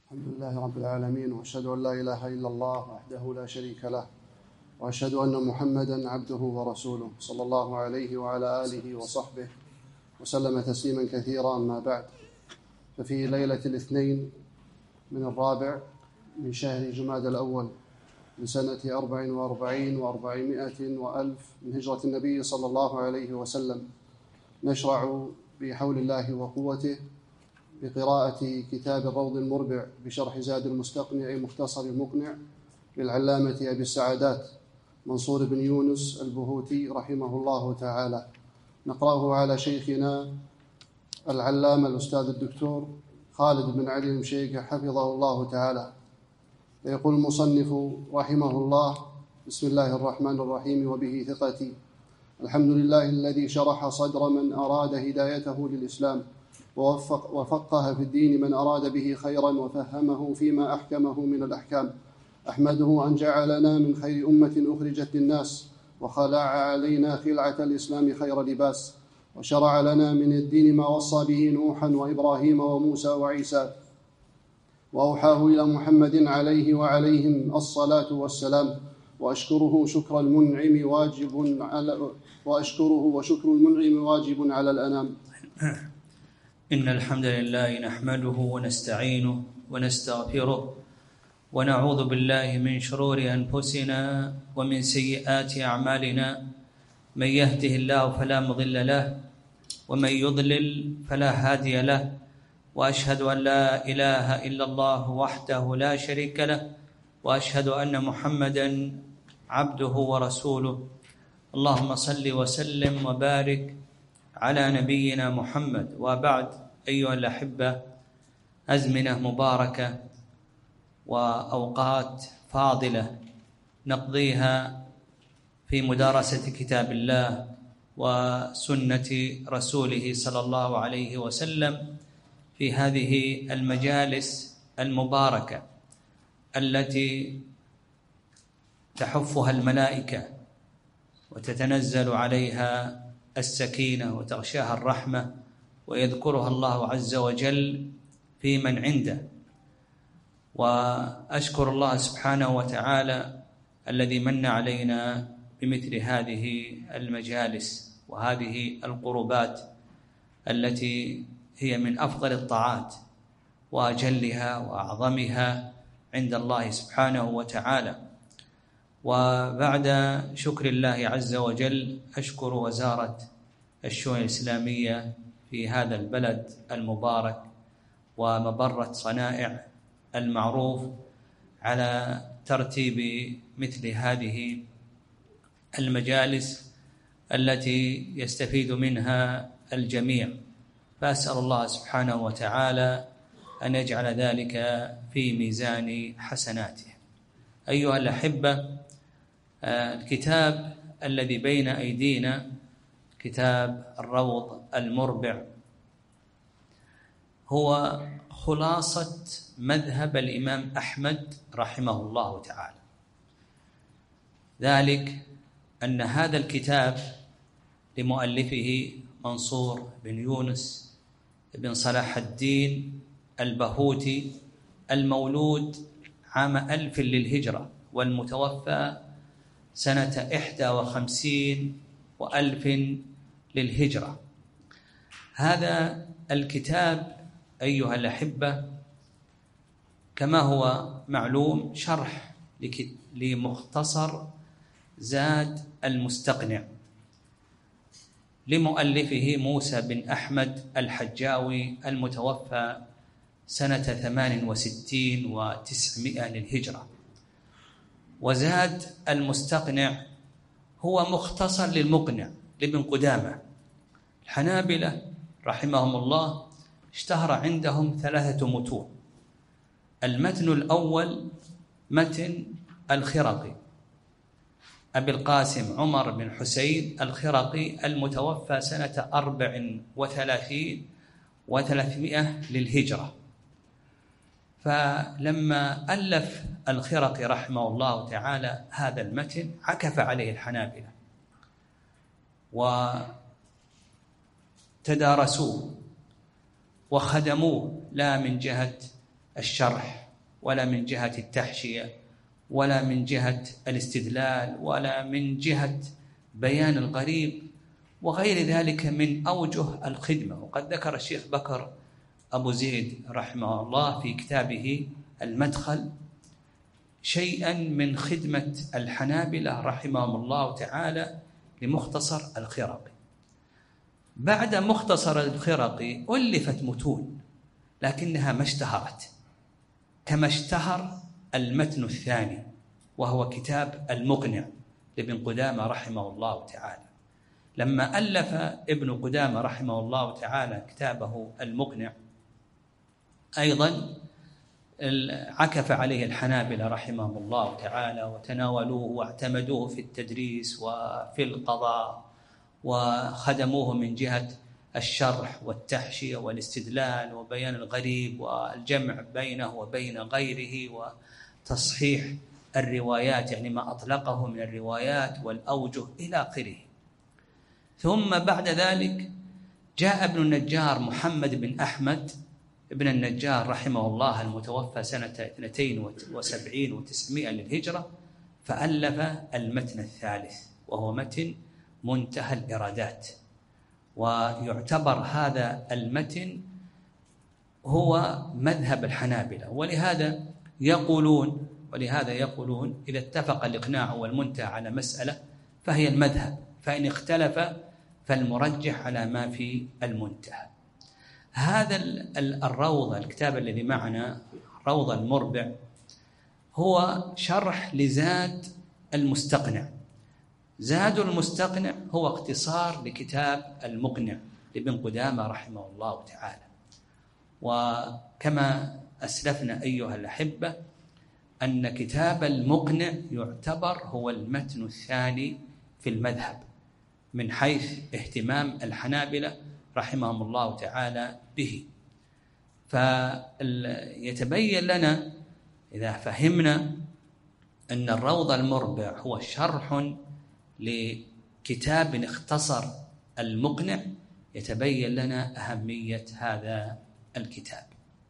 الحمد لله رب العالمين، وأشهد أن لا إله إلا الله وحده لا شريك له، وأشهد أن محمدًا عبده ورسوله صلى الله عليه وعلى آله وصحبه وسلم تسليمًا كثيرا. أما بعد، ففي ليلة الاثنين من الرابع من شهر جمادى الأول من سنة 44 و400 وألف من هجرة النبي صلى الله عليه وسلم نشرع بحول الله وقوته بقراءة كتاب الروض المربع بشرح زاد المستقنع مختصر المقنع للعلامة أبي السعادات منصور بن يونس البهوتي رحمه الله تعالى. نقرأه على شيخنا العلامة الأستاذ الدكتور خالد بن علي المشيخ حفظه الله تعالى. يقول المصنف رحمه الله: بسم الله الرحمن الرحيم، وبه ثقتي. الحمد لله الذي شرح صدر من أراد هدايته للإسلام، وفقه في الدين من أراد به خيرا، وفهمه فيما أحكمه من الأحكام. أحمده أن جعلنا من خير أمة أخرجت للناس، وخلع علينا خلعة الإسلام خير لباس، وشرع لنا من الدين ما وصى به نوحا وإبراهيم وموسى وعيسى، وأوحاه إلى محمد عليه وعليهم الصلاة والسلام. وأشكره شكر المنعم وشكر المنعم واجب على الأنام. إن الحمد لله نحمده ونستعينه ونستغفره، ونعوذ بالله من شرور أنفسنا ومن سيئات أعمالنا. من يهده الله فلا مضل له، ومن يضلل فلا هادي له. وأشهد أن لا إله إلا الله وحده لا شريك له، وأشهد أن محمدًا عبده ورسوله. اللهم صل وسلم وبارك على نبينا محمد. وبعد، أيها الأحبة، أزمنة مباركة وأوقات فاضلة نقضيها في مدارسة كتاب الله وسنة رسوله صلى الله عليه وسلم في هذه المجالس المباركة التي تحفها الملائكة وتتنزل عليها السكينة وتغشاها الرحمة، ويذكرها الله عز وجل في من عنده. وأشكر الله سبحانه وتعالى الذي من علينا بمثل هذه المجالس وهذه القربات التي هي من أفضل الطاعات وأجلها وأعظمها عند الله سبحانه وتعالى. وبعد شكر الله عز وجل أشكر وزارة الشؤون الإسلامية في هذا البلد المبارك ومبرة صنائع المعروف على ترتيب مثل هذه المجالس التي يستفيد منها الجميع. فأسأل الله سبحانه وتعالى أن يجعل ذلك في ميزان حسناته. أيها الأحبة، الكتاب الذي بين أيدينا كتاب الروض المربع هو خلاصة مذهب الإمام أحمد رحمه الله تعالى، ذلك أن هذا الكتاب لمؤلفه منصور بن يونس بن صلاح الدين البهوتي، المولود عام 1000 للهجرة، والمتوفى سنة 51 و1000 للهجرة. هذا الكتاب أيها الأحبة كما هو معلوم شرح لمختصر زاد المستقنع لمؤلفه موسى بن أحمد الحجاوي، المتوفى سنة 68 و900 للهجرة. وزاد المستقنع هو مختصر للمقنع لابن قدامة. الحنابلة رحمهم الله اشتهر عندهم 3 متون. المتن الأول متن الخرقي أبي القاسم عمر بن حسين الخرقي، المتوفى سنة 34 و300 للهجرة. فلما ألف الخرقي رحمه الله تعالى هذا المتن عكف عليه الحنابلة وتدارسوه وخدموه، لا من جهة الشرح ولا من جهة التحشية ولا من جهة الاستدلال ولا من جهة بيان الغريب وغير ذلك من أوجه الخدمة. وقد ذكر الشيخ بكر أبو زيد رحمه الله في كتابه المدخل شيئا من خدمة الحنابلة رحمهم الله تعالى لمختصر الخرقي. بعد مختصر الخرقي ألفت متون لكنها ما اشتهرت كما اشتهر المتن الثاني وهو كتاب المقنع لابن قدامة رحمه الله تعالى. لما ألف ابن قدامة رحمه الله تعالى كتابه المقنع أيضا عكف عليه الحنابلة رحمهم الله تعالى وتناولوه واعتمدوه في التدريس وفي القضاء وخدموه من جهة الشرح والتحشية والاستدلال وبيان الغريب والجمع بينه وبين غيره وتصحيح الروايات، يعني ما أطلقه من الروايات والأوجه إلى آخره. ثم بعد ذلك جاء ابن النجار محمد بن أحمد ابن النجار رحمه الله المتوفى سنة 72 و900 للهجرة، فألف المتن الثالث وهو متن منتهى الإرادات. ويعتبر هذا المتن هو مذهب الحنابلة، ولهذا يقولون إذا اتفق الإقناع والمنتهى على مسألة فهي المذهب، فإن اختلف فالمرجح على ما في المنتهى. هذا الروضة، الكتاب الذي معنا روضة المربع، هو شرح لزاد المستقنع. زاد المستقنع هو اختصار لكتاب المقنع لابن قدامة رحمه الله تعالى. وكما أسلفنا أيها الأحبة أن كتاب المقنع يعتبر هو المتن الثاني في المذهب من حيث اهتمام الحنابلة رحمهم الله تعالى به. فيتبين لنا إذا فهمنا أن الروضة المربع هو شرح لكتاب اختصر المقنع، يتبين لنا أهمية هذا الكتاب.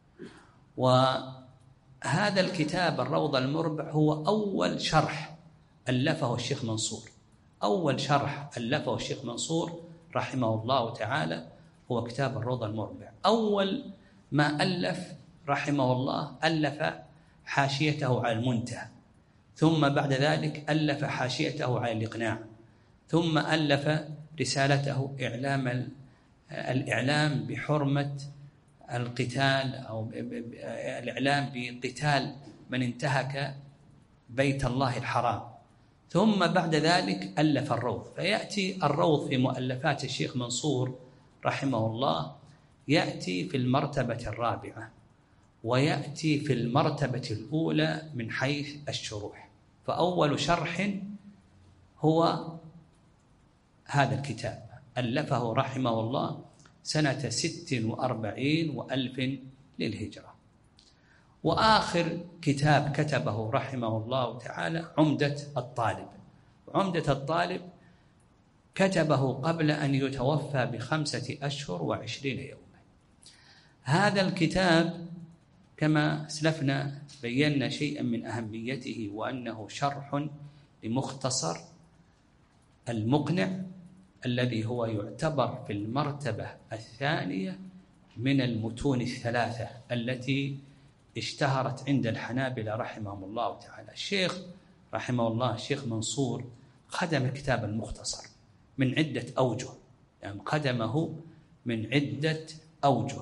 وهذا الكتاب الروضة المربع هو أول شرح ألفه الشيخ منصور، أول شرح ألفه الشيخ منصور رحمه الله تعالى هو كتاب الروضة المربع. أول ما ألف رحمه الله ألف حاشيته على المنتهى، ثم بعد ذلك ألف حاشيته على الإقناع، ثم ألف رسالته الإعلام بحرمة القتال أو الإعلام بقتال من انتهك بيت الله الحرام، ثم بعد ذلك ألف الروض. فيأتي الروض في مؤلفات الشيخ منصور رحمه الله يأتي في المرتبة الرابعة، ويأتي في المرتبة الأولى من حيث الشروح. فأول شرح هو هذا الكتاب ألفه رحمه الله سنة 46 وألف للهجرة. وآخر كتاب كتبه رحمه الله تعالى عمدة الطالب. عمدة الطالب كتبه قبل أن يتوفى ب5 أشهر و20 يوما. هذا الكتاب كما أسلفنا بينا شيئا من أهميته، وأنه شرح لمختصر المقنع الذي هو يعتبر في المرتبة الثانية من المتون الثلاثة التي اشتهرت عند الحنابلة رحمهم الله تعالى. الشيخ رحمه الله الشيخ منصور خدم الكتاب المختصر من عدة أوجه، يعني خدمه من عدة أوجه.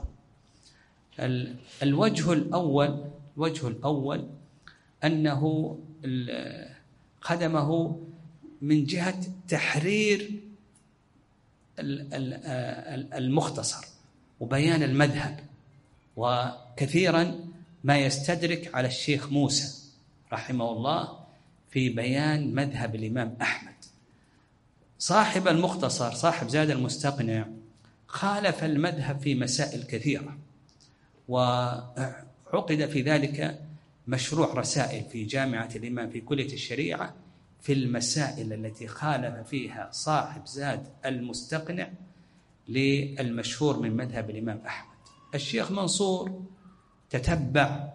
الوجه الأول أنه خدمه من جهة تحرير المختصر وبيان المذهب، وكثيرا ما يستدرك على الشيخ موسى رحمه الله في بيان مذهب الإمام أحمد. صاحب المختصر صاحب زاد المستقنع خالف المذهب في مسائل كثيرة، وعقد في ذلك مشروع رسائل في جامعة الإمام في كلية الشريعة في المسائل التي خالف فيها صاحب زاد المستقنع للمشهور من مذهب الإمام أحمد. الشيخ منصور تتبع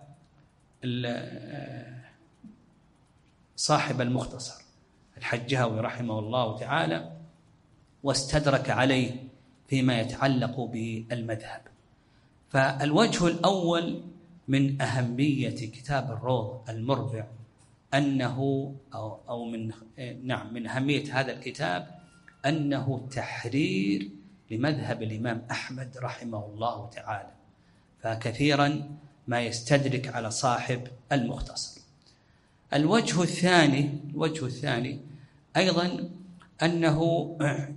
صاحب المختصر الحجاوي رحمه الله تعالى واستدرك عليه فيما يتعلق بالمذهب. فالوجه الأول من أهمية كتاب الروض المربع أنه من أهمية هذا الكتاب أنه تحرير لمذهب الإمام أحمد رحمه الله تعالى، فكثيرا ما يستدرك على صاحب المختصر. الوجه الثاني أيضا أنه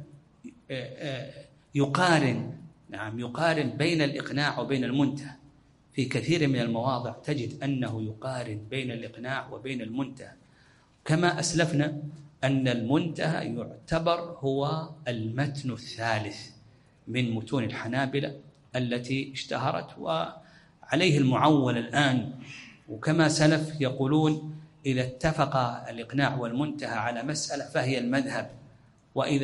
يقارن بين الإقناع وبين المنتهى. في كثير من المواضع تجد أنه يقارن بين الإقناع وبين المنتهى، كما أسلفنا أن المنتهى يعتبر هو المتن الثالث من متون الحنابلة التي اشتهرت وعليه المعول الآن. وكما سلف يقولون إذا اتفق الإقناع والمنتهى على مسألة فهي المذهب، وإذا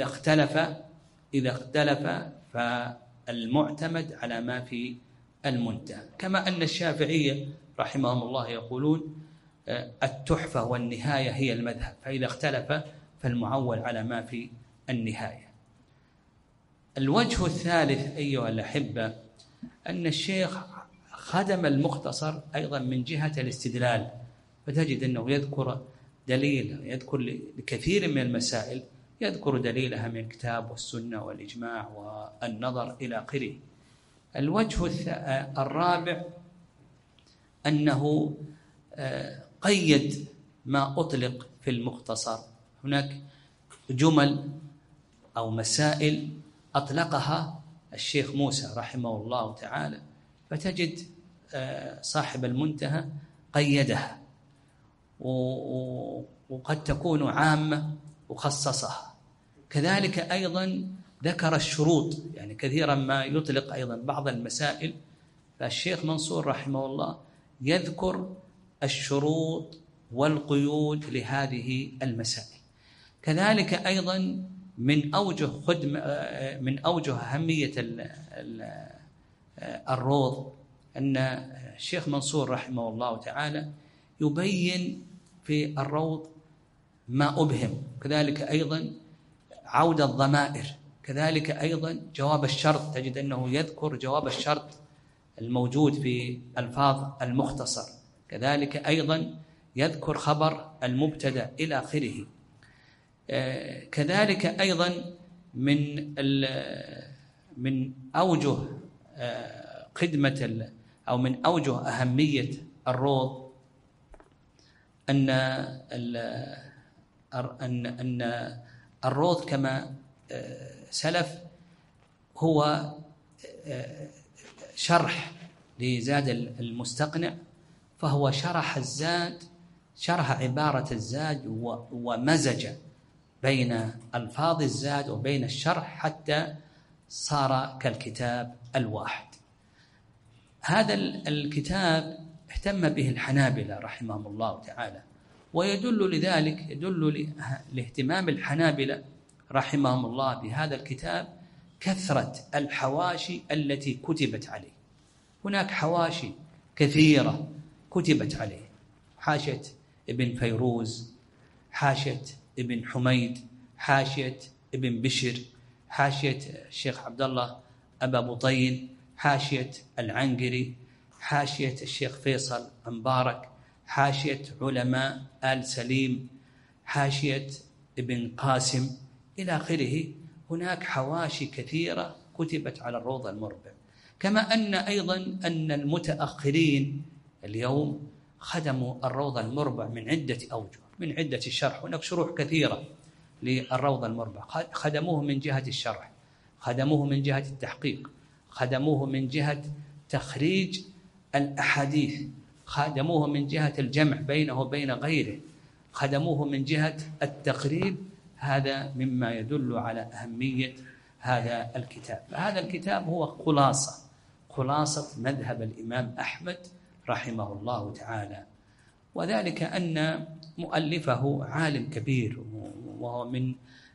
اختلف فالمعتمد على ما في المنتهى. كما أن الشافعية رحمهم الله يقولون التحفة والنهاية هي المذهب، فإذا اختلف فالمعول على ما في النهاية. الوجه الثالث أيها الأحبة أن الشيخ خدم المختصر أيضا من جهة الاستدلال، فتجد أنه يذكر دليل، يذكر لكثير من المسائل يذكر دليلها من الكتاب والسنة والإجماع والنظر إلى آخره. الوجه الرابع أنه قيد ما أطلق في المختصر. هناك جمل أو مسائل أطلقها الشيخ موسى رحمه الله تعالى، فتجد صاحب المنتهى قيدها، وقد تكون عامة وخصصها. كذلك أيضا ذكر الشروط، يعني كثيرا ما يطلق أيضا بعض المسائل، فالشيخ منصور رحمه الله يذكر الشروط والقيود لهذه المسائل. كذلك أيضا من أوجه أهمية الروض أن الشيخ منصور رحمه الله تعالى يبين في الروض ما أبهم، كذلك أيضا عودة الضمائر، كذلك أيضا جواب الشرط، تجد أنه يذكر جواب الشرط الموجود في ألفاظ المختصر، كذلك أيضا يذكر خبر المبتدأ إلى آخره. كذلك أيضا من أوجه خدمة أو من أوجه أهمية الروض أن الروض كما سلف هو شرح لزاد المستقنع، فهو شرح عبارة الزاد ومزج بين ألفاظ الزاد وبين الشرح حتى صار كالكتاب الواحد. هذا الكتاب اهتم به الحنابلة رحمهم الله تعالى، ويدل لاهتمام الحنابلة رحمهم الله بهذا الكتاب كثرة الحواشي التي كتبت عليه. هناك حواشي كثيرة كتبت عليه، حاشية ابن فيروز، حاشية ابن حميد، حاشية ابن بشر، حاشية الشيخ عبد الله أبا بطين، حاشية العنقري، حاشية الشيخ فيصل مبارك، حاشية علماء آل سليم، حاشية ابن قاسم إلى آخره. هناك حواشي كثيرة كتبت على الروض المربع. كما أن أيضا أن المتأخرين اليوم خدموا الروض المربع من عدة أوجه، من عدة الشرح. هناك شروح كثيرة للروض المربع، خدموه من جهة الشرح، خدموه من جهة التحقيق، خدموه من جهة تخريج الأحاديث، خدموه من جهة الجمع بينه وبين غيره، خدموه من جهة التقريب. هذا مما يدل على أهمية هذا الكتاب. هذا الكتاب هو خلاصة مذهب الإمام أحمد رحمه الله تعالى، وذلك أن مؤلفه عالم كبير، وهو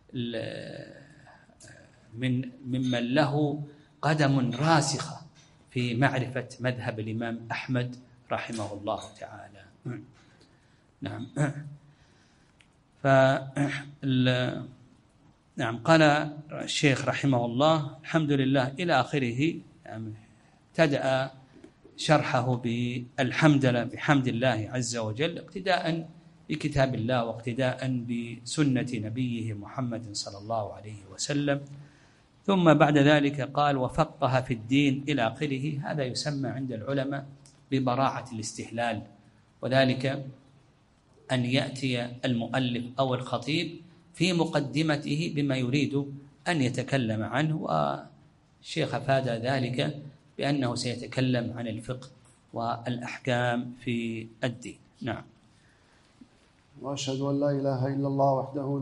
ممن له قدم راسخة في معرفة مذهب الإمام أحمد رحمه الله تعالى. نعم. نعم. قال الشيخ رحمه الله الحمد لله إلى آخره. يعني ابتدأ شرحه بحمد الله عز وجل اقتداء بكتاب الله واقتداء بسنة نبيه محمد صلى الله عليه وسلم، ثم بعد ذلك قال وفقه في الدين إلى آخره. هذا يسمى عند العلماء ببراعة الاستهلال، وذلك أن يأتي المؤلف أو الخطيب في مقدمته بما يريد أن يتكلم عنه، والشيخ أفاد ذلك بأنه سيتكلم عن الفقه والأحكام في الدين. نعم. وأشهد أن لا إله إلا الله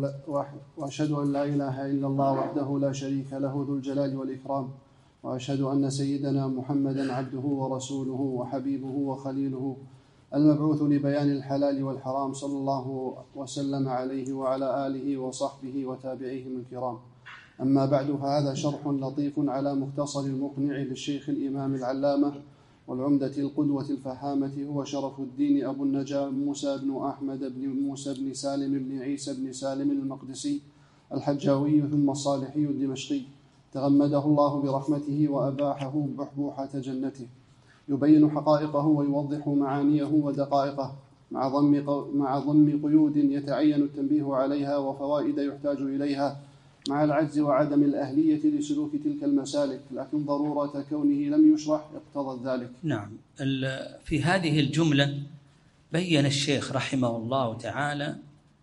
وحده لا شريك له ذو الجلال والإكرام، وأشهد أن سيدنا محمدا عبده ورسوله وحبيبه وخليله المبعوث لبيان الحلال والحرام، صلى الله وسلم عليه وعلى آله وصحبه وتابعيهم الكرام. أما بعد، فهذا شرح لطيف على مختصر المقنع للشيخ الإمام العلامة والعمدة القدوة الفهامة، هو شرف الدين أبو النجاة موسى بن أحمد بن موسى بن سالم بن عيسى بن سالم المقدسي الحجاوي ثم الصالحي الدمشقي، تغمده الله برحمته وأباحه بحبوحة جنته، يبين حقائقه ويوضح معانيه ودقائقه مع ضم قيود يتعين التنبيه عليها وفوائد يحتاج إليها، مع العجز وعدم الأهلية لسلوك تلك المسالك، لكن ضرورة كونه لم يشرح اقتضت ذلك. نعم. في هذه الجملة بين الشيخ رحمه الله تعالى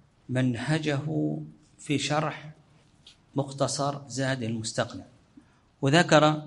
منهجه في شرح مختصر زاد المستقنع، وذكر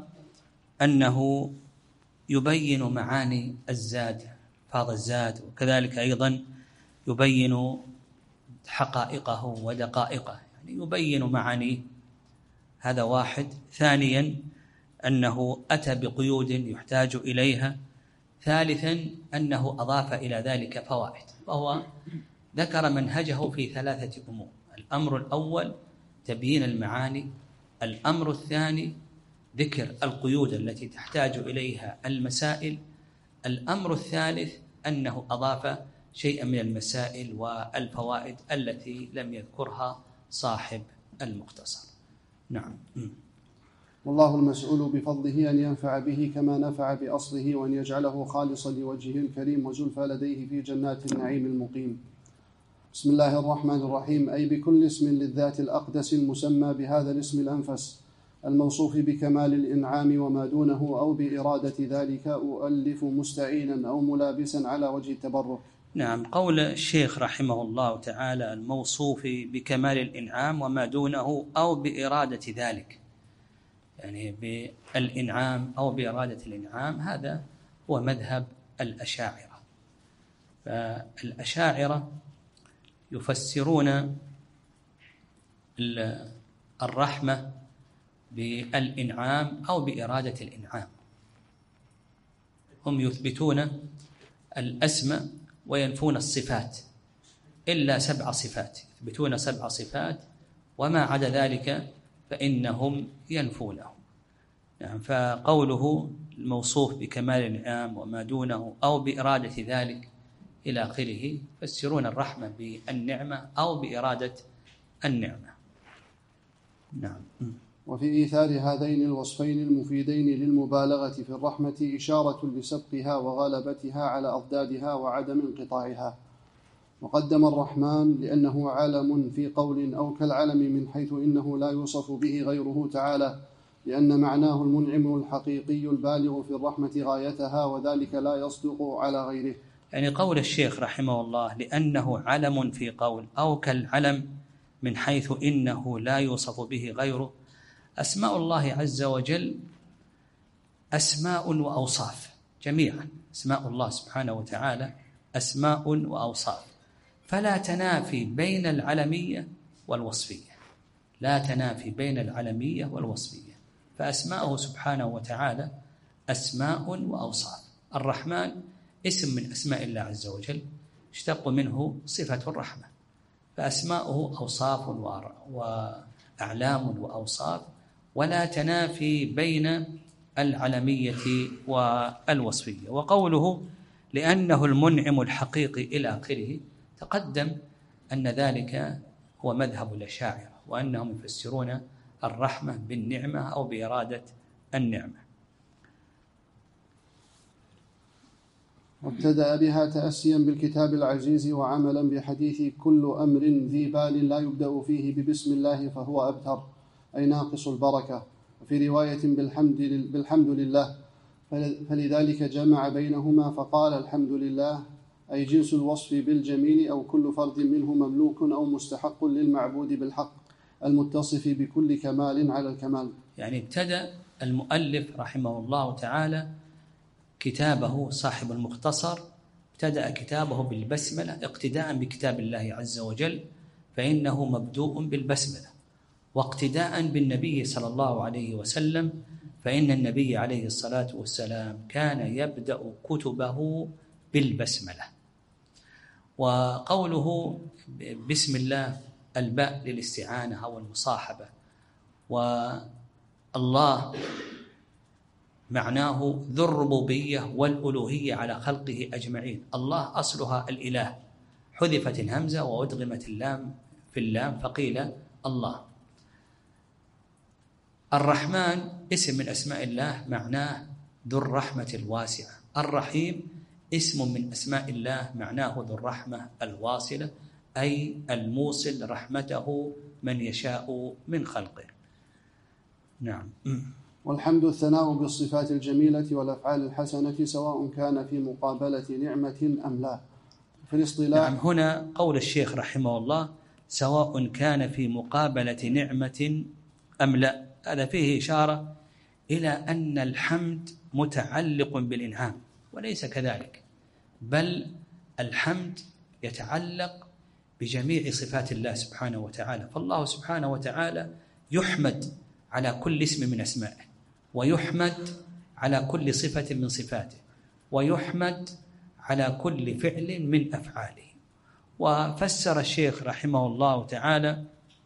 أنه يبين معاني الزاد، فاض الزاد، وكذلك أيضا يبين حقائقه ودقائقه، يعني يبين معانيه. هذا واحد. ثانيا أنه أتى بقيود يحتاج إليها. ثالثا أنه أضاف إلى ذلك فوائد، وهو ذكر منهجه في 3 أمور. الأمر الأول تبيين المعاني، الأمر الثاني ذكر القيود التي تحتاج إليها المسائل، الأمر الثالث أنه أضاف شيئا من المسائل والفوائد التي لم يذكرها صاحب المختصر. نعم. والله المسؤول بفضله أن ينفع به كما نفع بأصله، وأن يجعله خالصا لوجهه الكريم وزلفى لديه في جنات النعيم المقيم. بسم الله الرحمن الرحيم. أي بكل اسم للذات الأقدس المسمى بهذا الاسم الأنفس الموصوف بكمال الإنعام وما دونه، أو بإرادة ذلك أؤلف مستعينا أو ملابسا على وجه التبرك. نعم. قول الشيخ رحمه الله تعالى الموصوف بكمال الإنعام وما دونه أو بإرادة ذلك، يعني بالإنعام أو بإرادة الإنعام، هذا هو مذهب الأشاعرة. فالأشاعرة يفسرون الرحمة بالإنعام أو بإرادة الإنعام. هم يثبتون الأسماء وينفون الصفات إلا 7 صفات، يثبتون 7 صفات، وما عدا ذلك فإنهم ينفونه. يعني فقوله الموصوف بكمال الإنعام وما دونه أو بإرادة ذلك إلى آخره، يفسرون الرحمة بالنعمة أو بإرادة النعمة. نعم. وفي إيثار هذين الوصفين المفيدين للمبالغة في الرحمة إشارة لسبقها وغلبتها على أضدادها وعدم انقطاعها. وقدم الرحمن لأنه علم في قول، أو كالعلم من حيث إنه لا يوصف به غيره تعالى، لأن معناه المنعم الحقيقي البالغ في الرحمة غايتها، وذلك لا يصدق على غيره. يعني قول الشيخ رحمه الله لأنه علم في قول، أو كالعلم من حيث إنه لا يوصف به غيره. أسماء الله عز وجل أسماء وأوصاف جميعا. أسماء الله سبحانه وتعالى أسماء وأوصاف، فلا تنافي بين العلمية والوصفية، لا تنافي بين العلمية والوصفية. فأسماءه سبحانه وتعالى أسماء وأوصاف. الرحمن اسم من أسماء الله عز وجل، اشتق منه صفة الرحمة، فأسماؤه أوصاف وأعلام وأوصاف، ولا تنافي بين العلمية والوصفية. وقوله لأنه المنعم الحقيقي إلى آخره، تقدم أن ذلك هو مذهب الأشاعرة، وأنهم يفسرون الرحمة بالنعمة أو بإرادة النعمة. وابتدأ بها تأسيا بالكتاب العزيز وعملا بحديث كل أمر ذي بال لا يبدأ فيه ببسم الله فهو أبتر، أي ناقص البركة. وفي رواية بالحمد لله، فلذلك جمع بينهما فقال الحمد لله، أي جنس الوصف بالجميل، أو كل فرد منه مملوك أو مستحق للمعبود بالحق المتصف بكل كمال على الكمال. يعني ابتدأ المؤلف رحمه الله تعالى كتابه صاحب المختصر، ابتدأ كتابه بالبسملة اقتداء بكتاب الله عز وجل، فإنه مبدوء بالبسملة، واقتداء بالنبي صلى الله عليه وسلم، فإن النبي عليه الصلاة والسلام كان يبدأ كتبه بالبسملة. وقوله بسم الله الباء للاستعانة أو المصاحبة، والله معناه ذو الربوبية والألوهية على خلقه أجمعين. الله أصلها الإله، حذفت الهمزة وأدغمت اللام في اللام فقيل الله. الرحمن اسم من أسماء الله معناه ذو الرحمة الواسعة. الرحيم اسم من أسماء الله معناه ذو الرحمة الواصلة، أي الموصل رحمته من يشاء من خلقه. نعم. والحمد الثناء بالصفات الجميلة والأفعال الحسنة، سواء كان في مقابلة نعمة أم لا. في الاصطلاح نعم، هنا قول الشيخ رحمه الله سواء كان في مقابلة نعمة أم لا، هذا فيه إشارة إلى أن الحمد متعلق بالإنعام، وليس كذلك، بل الحمد يتعلق بجميع صفات الله سبحانه وتعالى. فالله سبحانه وتعالى يحمد على كل اسم من أسمائه، ويحمد على كل صفة من صفاته، ويحمد على كل فعل من أفعاله. وفسر الشيخ رحمه الله تعالى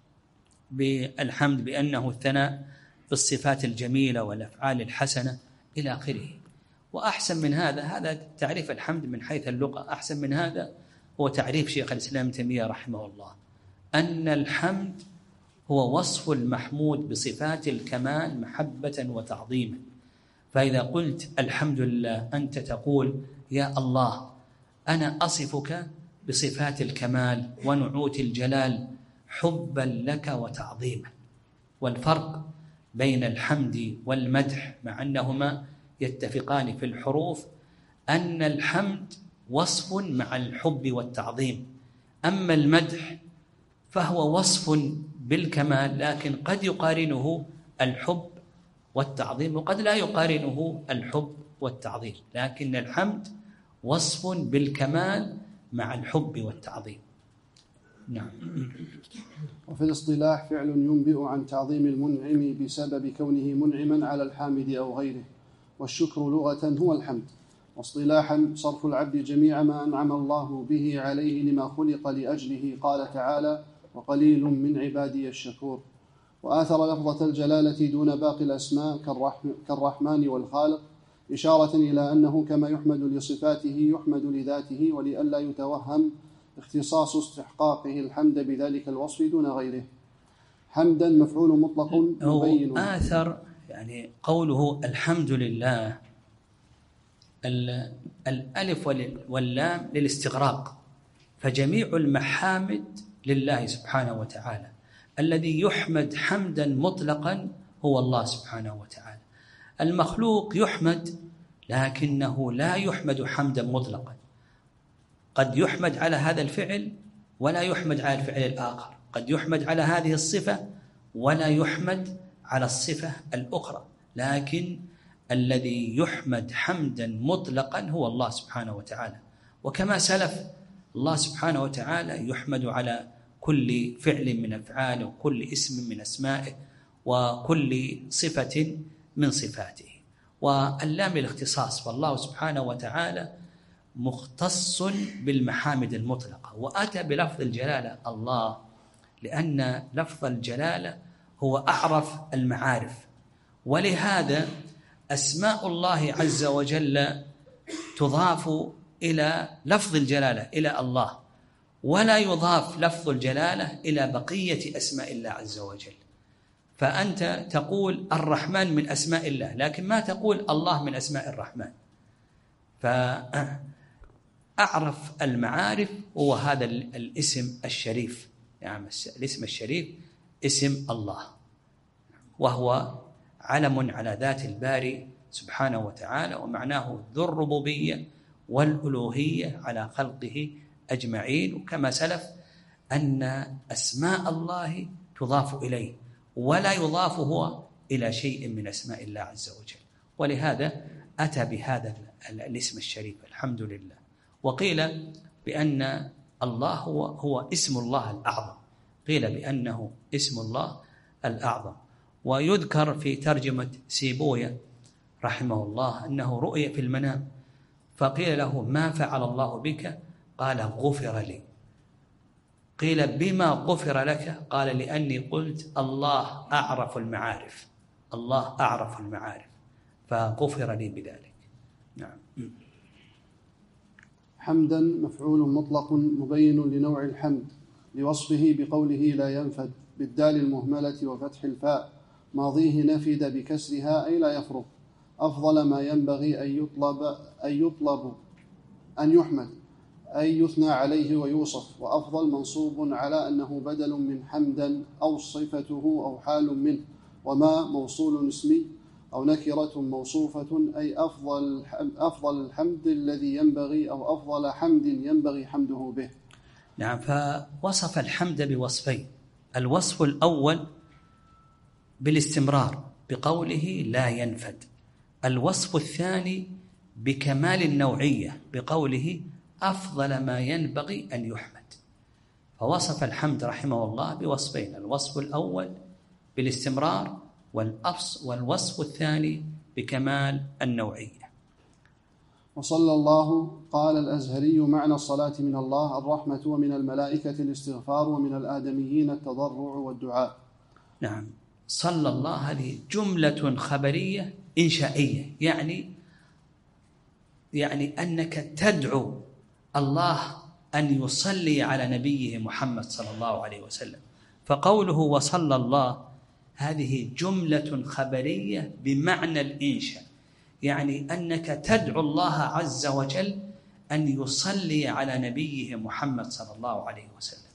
بالحمد بأنه الثناء بالصفات الجميلة والأفعال الحسنة إلى آخره. وأحسن من هذا تعريف الحمد من حيث اللغة، أحسن من هذا هو تعريف شيخ الإسلام تيمية رحمه الله، أن الحمد هو وصف المحمود بصفات الكمال محبة وتعظيما. فإذا قلت الحمد لله أنت تقول يا الله أنا أصفك بصفات الكمال ونعوت الجلال حبا لك وتعظيما. والفرق بين الحمد والمدح مع أنهما يتفقان في الحروف أن الحمد وصف مع الحب والتعظيم، أما المدح فهو وصف بالكمال لكن قد يقارنه الحب والتعظيم وقد لا يقارنه الحب والتعظيم، لكن الحمد وصف بالكمال مع الحب والتعظيم. نعم. وفي الاصطلاح فعل ينبئ عن تعظيم المنعم بسبب كونه منعما على الحامد أو غيره، والشكر لغة هو الحمد، واصطلاحا صرف العبد جميع ما أنعم الله به عليه لما خلق لأجله، قال تعالى وقليل من عبادي الشكور. وآثر لفظة الجلالة دون باقي الأسماء كالرحمن والخالق، إشارة إلى أنه كما يحمد لصفاته يحمد لذاته، ولئلا يتوهم اختصاص استحقاقه الحمد بذلك الوصف دون غيره. حمدا مفعول مطلق مبين. آثر يعني قوله الحمد لله، الألف واللام للاستغراق، فجميع المحامد لله سبحانه وتعالى. الذي يحمد حمدا مطلقا هو الله سبحانه وتعالى. المخلوق يحمد لكنه لا يحمد حمدا مطلقا، قد يحمد على هذا الفعل ولا يحمد على الفعل الآخر، قد يحمد على هذه الصفة ولا يحمد على الصفة الأخرى، لكن الذي يحمد حمدا مطلقا هو الله سبحانه وتعالى. وكما سلف الله سبحانه وتعالى يحمد على كل فعل من أفعاله وكل اسم من أسمائه وكل صفة من صفاته. واللام الاختصاص، والله سبحانه وتعالى مختص بالمحامد المطلقة، وأتى بلفظ الجلالة الله، لأن لفظ الجلالة هو أعرف المعارف، ولهذا أسماء الله عز وجل تضاف إلى لفظ الجلالة إلى الله، ولا يضاف لفظ الجلالة إلى بقية أسماء الله عز وجل. فأنت تقول الرحمن من أسماء الله، لكن ما تقول الله من أسماء الرحمن. فأعرف المعارف هو هذا الاسم الشريف، يعني الاسم الشريف اسم الله، وهو علم على ذات الباري سبحانه وتعالى، ومعناه ذو الربوبية والألوهية على خلقه أجمعين. وكما سلف أن أسماء الله تضاف إليه ولا يضاف هو إلى شيء من أسماء الله عز وجل، ولهذا أتى بهذا الاسم الشريف الحمد لله. وقيل بأن الله هو اسم الله الأعظم، قيل بأنه اسم الله الأعظم. ويذكر في ترجمة سيبوية رحمه الله أنه رؤي في المنام فقيل له ما فعل الله بك؟ قال غفر لي. قيل بما غفر لك؟ قال لأني قلت الله أعرف المعارف، الله أعرف المعارف فغفر لي بذلك. نعم. حمدا مفعول مطلق مبين لنوع الحمد لوصفه بقوله لا ينفد بالدال المهملة وفتح الفاء، ماضيه نفد بكسرها أي لا يفرق. أفضل ما ينبغي أن يحمد أي يثنى عليه ويوصف. وأفضل منصوب على أنه بدل من حمدا أو صفته أو حال منه، وما موصول اسمي أو نكرة موصوفة أي أفضل الحمد الذي ينبغي أو أفضل حمد ينبغي حمده به. نعم. فوصف الحمد بوصفين: الوصف الأول بالاستمرار بقوله لا ينفد، الوصف الثاني بكمال النوعية بقوله أفضل ما ينبغي أن يحمد. فوصف الحمد رحمه الله بوصفين: الوصف الأول بالاستمرار، والوصف الثاني بكمال النوعية. وصلى الله قال الأزهري معنى الصلاة من الله الرحمة، ومن الملائكة الاستغفار، ومن الآدميين التضرع والدعاء. نعم. صلى الله هذه جملة خبرية إنشائية، يعني أنك تدعو الله أن يصلي على نبيه محمد صلى الله عليه وسلم. فقوله وصلى الله هذه جملة خبرية بمعنى الإنشاء، يعني أنك تدعو الله عز وجل أن يصلي على نبيه محمد صلى الله عليه وسلم.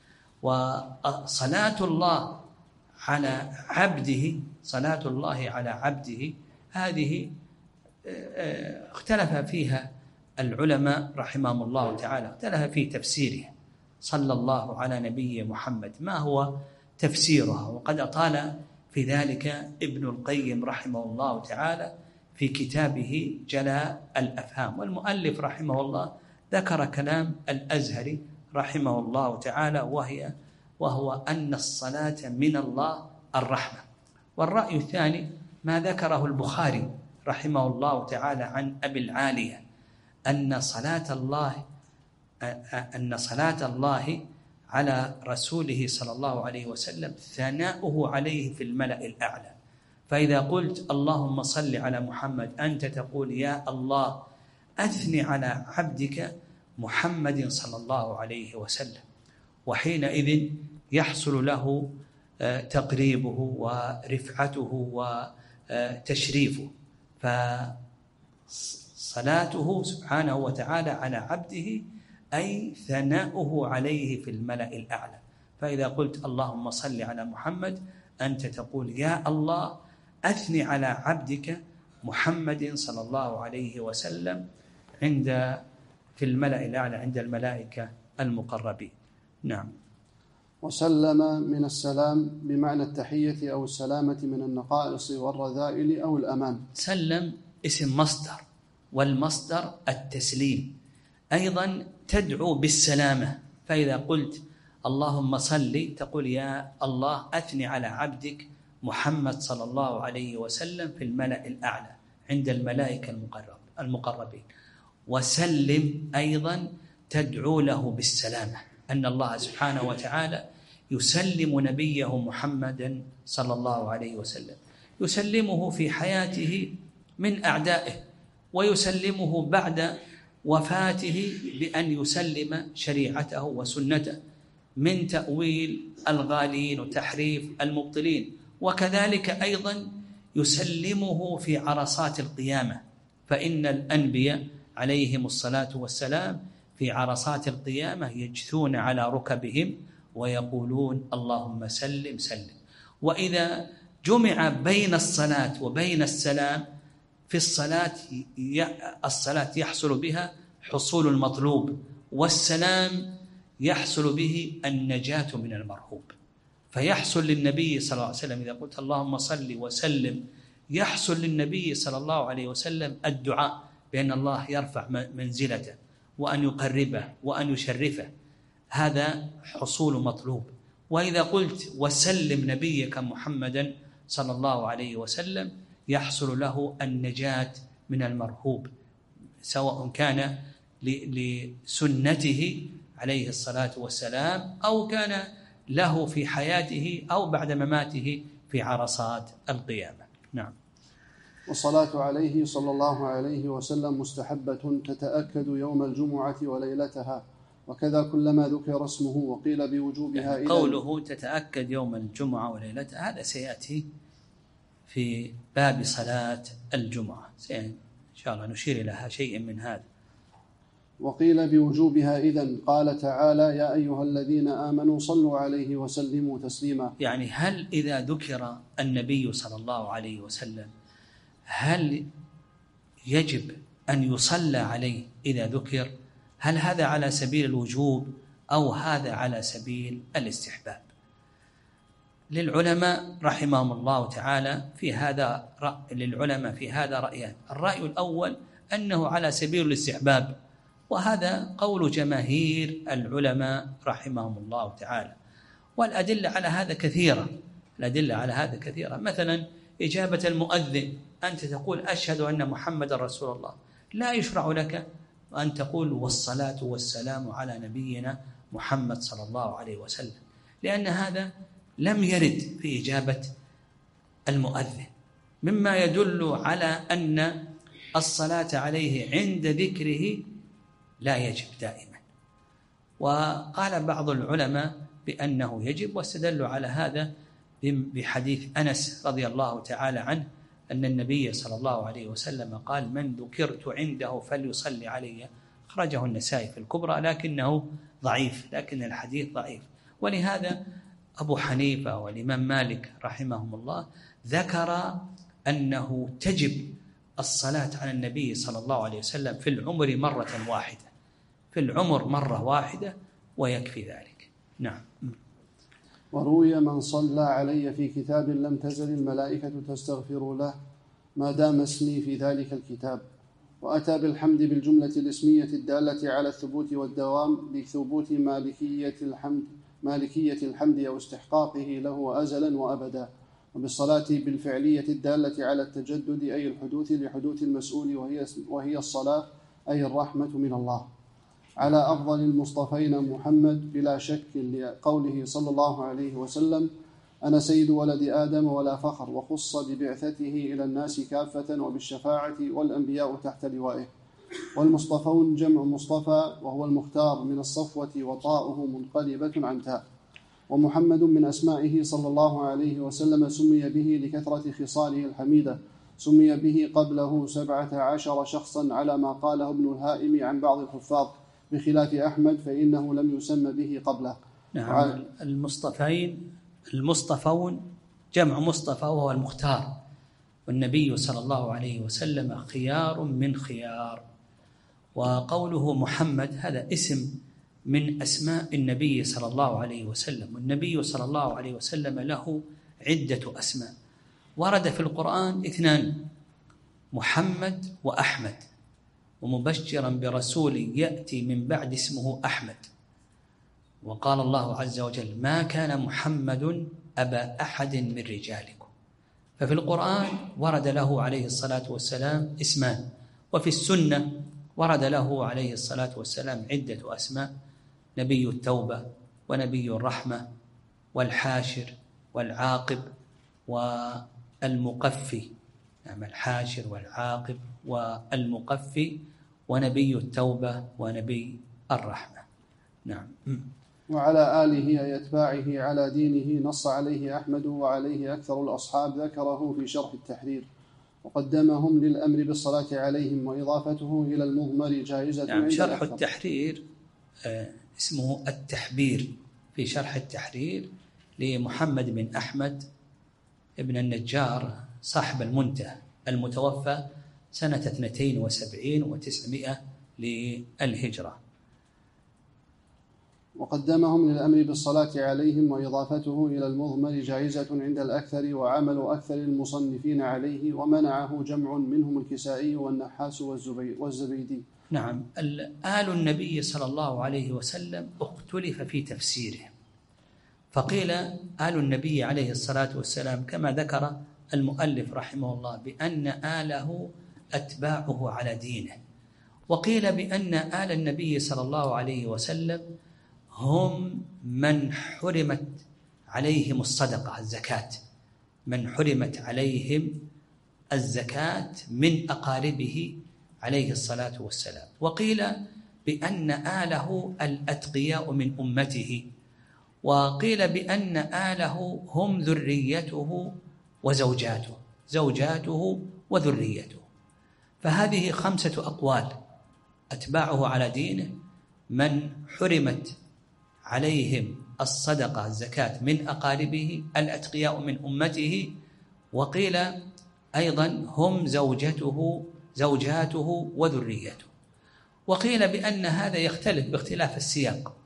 وصلاة الله على عبده، صلاة الله على عبده هذه اختلف فيها العلماء رحمهم الله تعالى، اختلف في تفسيرها. صلى الله على نبي محمد ما هو تفسيرها؟ وقد أطال في ذلك ابن القيم رحمه الله تعالى في كتابه جلاء الأفهام. والمؤلف رحمه الله ذكر كلام الأزهري رحمه الله تعالى وهو أن الصلاة من الله الرحمة. والرأي الثاني ما ذكره البخاري رحمه الله تعالى عن أبي العالية أن صلاة الله على رسوله صلى الله عليه وسلم ثناؤه عليه في الملأ الأعلى. فإذا قلت اللهم صل على محمد أنت تقول يا الله أثني على عبدك محمد صلى الله عليه وسلم، وحينئذ يحصل له تقريبه ورفعته وتشريفه. فصلاته سبحانه وتعالى على عبده أي ثناؤه عليه في الملأ الأعلى. فإذا قلت اللهم صل على محمد أنت تقول يا الله أثني على عبدك محمد صلى الله عليه وسلم في الملأ الأعلى عند الملائكة المقربين. نعم. وسلم من السلام بمعنى التحية أو السلامة من النقائص والرذائل أو الأمان. سلم اسم مصدر، والمصدر التسليم. أيضا تدعو بالسلامة، فإذا قلت اللهم صل تقول يا الله أثني على عبدك محمد صلى الله عليه وسلم في الملأ الأعلى عند الملائكة المقربين. وسلم أيضا تدعو له بالسلامة، أن الله سبحانه وتعالى يسلم نبيه محمدا صلى الله عليه وسلم، يسلمه في حياته من أعدائه، ويسلمه بعد وفاته بأن يسلم شريعته وسنته من تأويل الغالين وتحريف المبطلين، وكذلك أيضا يسلمه في عرصات القيامة، فإن الأنبياء عليهم الصلاة والسلام في عرصات القيامة يجثون على ركبهم ويقولون اللهم سلم سلم. وإذا جمع بين الصلاة وبين السلام في الصلاة يحصل بها حصول المطلوب، والسلام يحصل به النجاة من المرهوب. فيحصل للنبي صلى الله عليه وسلم إذا قلت اللهم صل وسلم، يحصل للنبي صلى الله عليه وسلم الدعاء بأن الله يرفع منزلته وأن يقربه وأن يشرفه، هذا حصول مطلوب. وإذا قلت وسلم نبيك محمدا صلى الله عليه وسلم يحصل له النجاة من المرهوب، سواء كان لسنته عليه الصلاة والسلام أو كان له في حياته أو بعد مماته في عرصات القيامة. نعم. والصلاة عليه صلى الله عليه وسلم مستحبة تتأكد يوم الجمعة وليلتها، وكذا كلما ذكر اسمه، وقيل بوجوبها يعني قوله تتأكد يوم الجمعة وليلتها هذا سيأتي في باب صلاة الجمعة، إن شاء الله نشير إلى شيء من هذا. وقيل بوجوبها إذن قال تعالى يا أيها الذين آمنوا صلوا عليه وسلموا تسليما. يعني هل إذا ذكر النبي صلى الله عليه وسلم هل يجب أن يصلى عليه إذا ذكر؟ هل هذا على سبيل الوجوب أو هذا على سبيل الاستحباب؟ للعلماء رحمهم الله تعالى في هذا رأيان. الرأي الأول أنه على سبيل الاستحباب، وهذا قول جماهير العلماء رحمهم الله تعالى، والأدلة على هذا كثيرة. مثلا إجابة المؤذن، أنت تقول أشهد أن محمد رسول الله، لا يشرع لك أن تقول والصلاة والسلام على نبينا محمد صلى الله عليه وسلم، لأن هذا لم يرد في إجابة المؤذن، مما يدل على أن الصلاة عليه عند ذكره لا يجب دائما. وقال بعض العلماء بأنه يجب، واستدلوا على هذا بحديث أنس رضي الله تعالى عنه أن النبي صلى الله عليه وسلم قال من ذكرت عنده فليصلي علي، أخرجه النسائي في الكبرى، لكن الحديث ضعيف. ولهذا أبو حنيفة والإمام مالك رحمهم الله ذكر أنه تجب الصلاة على النبي صلى الله عليه وسلم في العمر مرة واحدة ويكفي ذلك. نعم. وروي من صلى علي في كتاب لم تزل الملائكة تستغفر له ما دام اسمي في ذلك الكتاب. وأتى بالحمد بالجملة الاسمية الدالة على الثبوت والدوام لثبوت مالكية الحمد أو استحقاقه له أزلا وأبدا، وبالصلاة بالفعلية الدالة على التجدد أي الحدوث لحدوث المسؤول وهي الصلاة أي الرحمة من الله، على أفضل المصطفين محمد بلا شك، لقوله صلى الله عليه وسلم أنا سيد ولد آدم ولا فخر، وخص ببعثته إلى الناس كافة وبالشفاعة والأنبياء تحت لوائه. والمصطفون جمع مصطفى وهو المختار من الصفوة وطاؤه منقلبة عن تاء. ومحمد من أسمائه صلى الله عليه وسلم سمي به لكثرة خصاله الحميدة، سمي به قبله 17 شخصا على ما قاله ابن الهائم عن بعض الحفاظ، بخلاف أحمد فإنه لم يسمى به قبله. نعم. المصطفون جمع مصطفى وهو المختار، والنبي صلى الله عليه وسلم خيار من خيار. وقوله محمد هذا اسم من أسماء النبي صلى الله عليه وسلم، والنبي صلى الله عليه وسلم له عدة أسماء ورد في القرآن 2، محمد وأحمد، ومبشرا برسول يأتي من بعد اسمه أحمد. وقال الله عز وجل ما كان محمد أبا أحد من رجالكم. ففي القرآن ورد له عليه الصلاة والسلام اسمان، وفي السنة ورد له عليه الصلاة والسلام عدة أسماء، نبي التوبة ونبي الرحمة والحاشر والعاقب والمقفي، نعم، الحاشر والعاقب والمقفي ونبي التوبة ونبي الرحمة. نعم. وعلى آله أي أتباعه على دينه نص عليه أحمد وعليه أكثر الأصحاب، ذكره في شرح التحرير، وقدمهم للأمر بالصلاة عليهم وإضافته إلى المضمر جائزة. نعم. شرح التحرير اسمه التحبير، في شرح التحرير لمحمد بن أحمد ابن النجار صاحب المنتهى المتوفى سنة 72 و900 للهجرة. وقدمهم للأمر بالصلاة عليهم وإضافته إلى المضمر جائزة عند الأكثر، وعمل أكثر المصنفين عليه، ومنعه جمع منهم الكسائي والنحاس والزبيدي. نعم. آل النبي صلى الله عليه وسلم اختلف في تفسيره، فقيل آل النبي عليه الصلاة والسلام كما ذكر المؤلف رحمه الله بأن آله أتباعه على دينه، وقيل بأن آل النبي صلى الله عليه وسلم هم من حرمت عليهم الصدقة الزكاة، من حرمت عليهم الزكاة من أقاربه عليه الصلاة والسلام. وقيل بأن آله الأتقياء من أمته، وقيل بأن آله هم ذريته وزوجاته، زوجاته وذريته. فهذه 5 أقوال: أتباعه على دينه، من حرمت عليهم الصدقة الزكاة من أقاربه، الأتقياء من أمته، وقيل أيضا هم زوجاته وذريته. وقيل بأن هذا يختلف باختلاف السياق،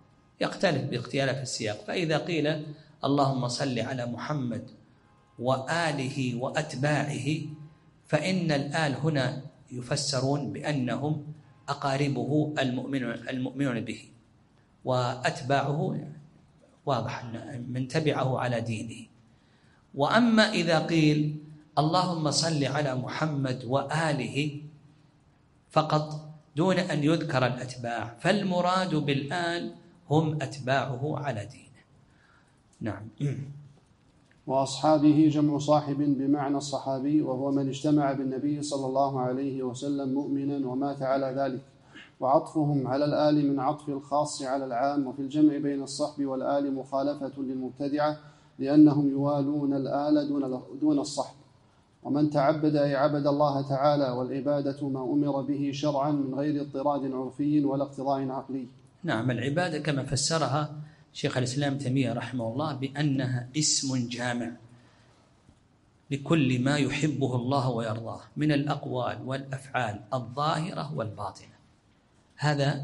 فإذا قيل اللهم صل على محمد وآله وأتباعه، فإن الآل هنا يفسرون بأنهم أقاربه المؤمنون به، وأتباعه واضح من تبعه على دينه. وأما إذا قيل اللهم صل على محمد وآله فقط دون أن يذكر الأتباع، فالمراد بالآل هم أتباعه على دينه. نعم. وأصحابه جمع صاحب بمعنى الصحابي، وهو من اجتمع بالنبي صلى الله عليه وسلم مؤمنا ومات على ذلك. وعطفهم على الآل من عطف الخاص على العام، وفي الجمع بين الصحب والآل مخالفة للمبتدعة، لأنهم يوالون الآل دون الصحب. ومن تعبد أي عبد الله تعالى، والعبادة ما أمر به شرعا من غير اضطراد عرفي ولا اقتضاء عقلي. نعم. العبادة كما فسرها شيخ الإسلام تيمية رحمه الله بأنها اسم جامع لكل ما يحبه الله ويرضاه من الأقوال والأفعال الظاهرة والباطنة. هذا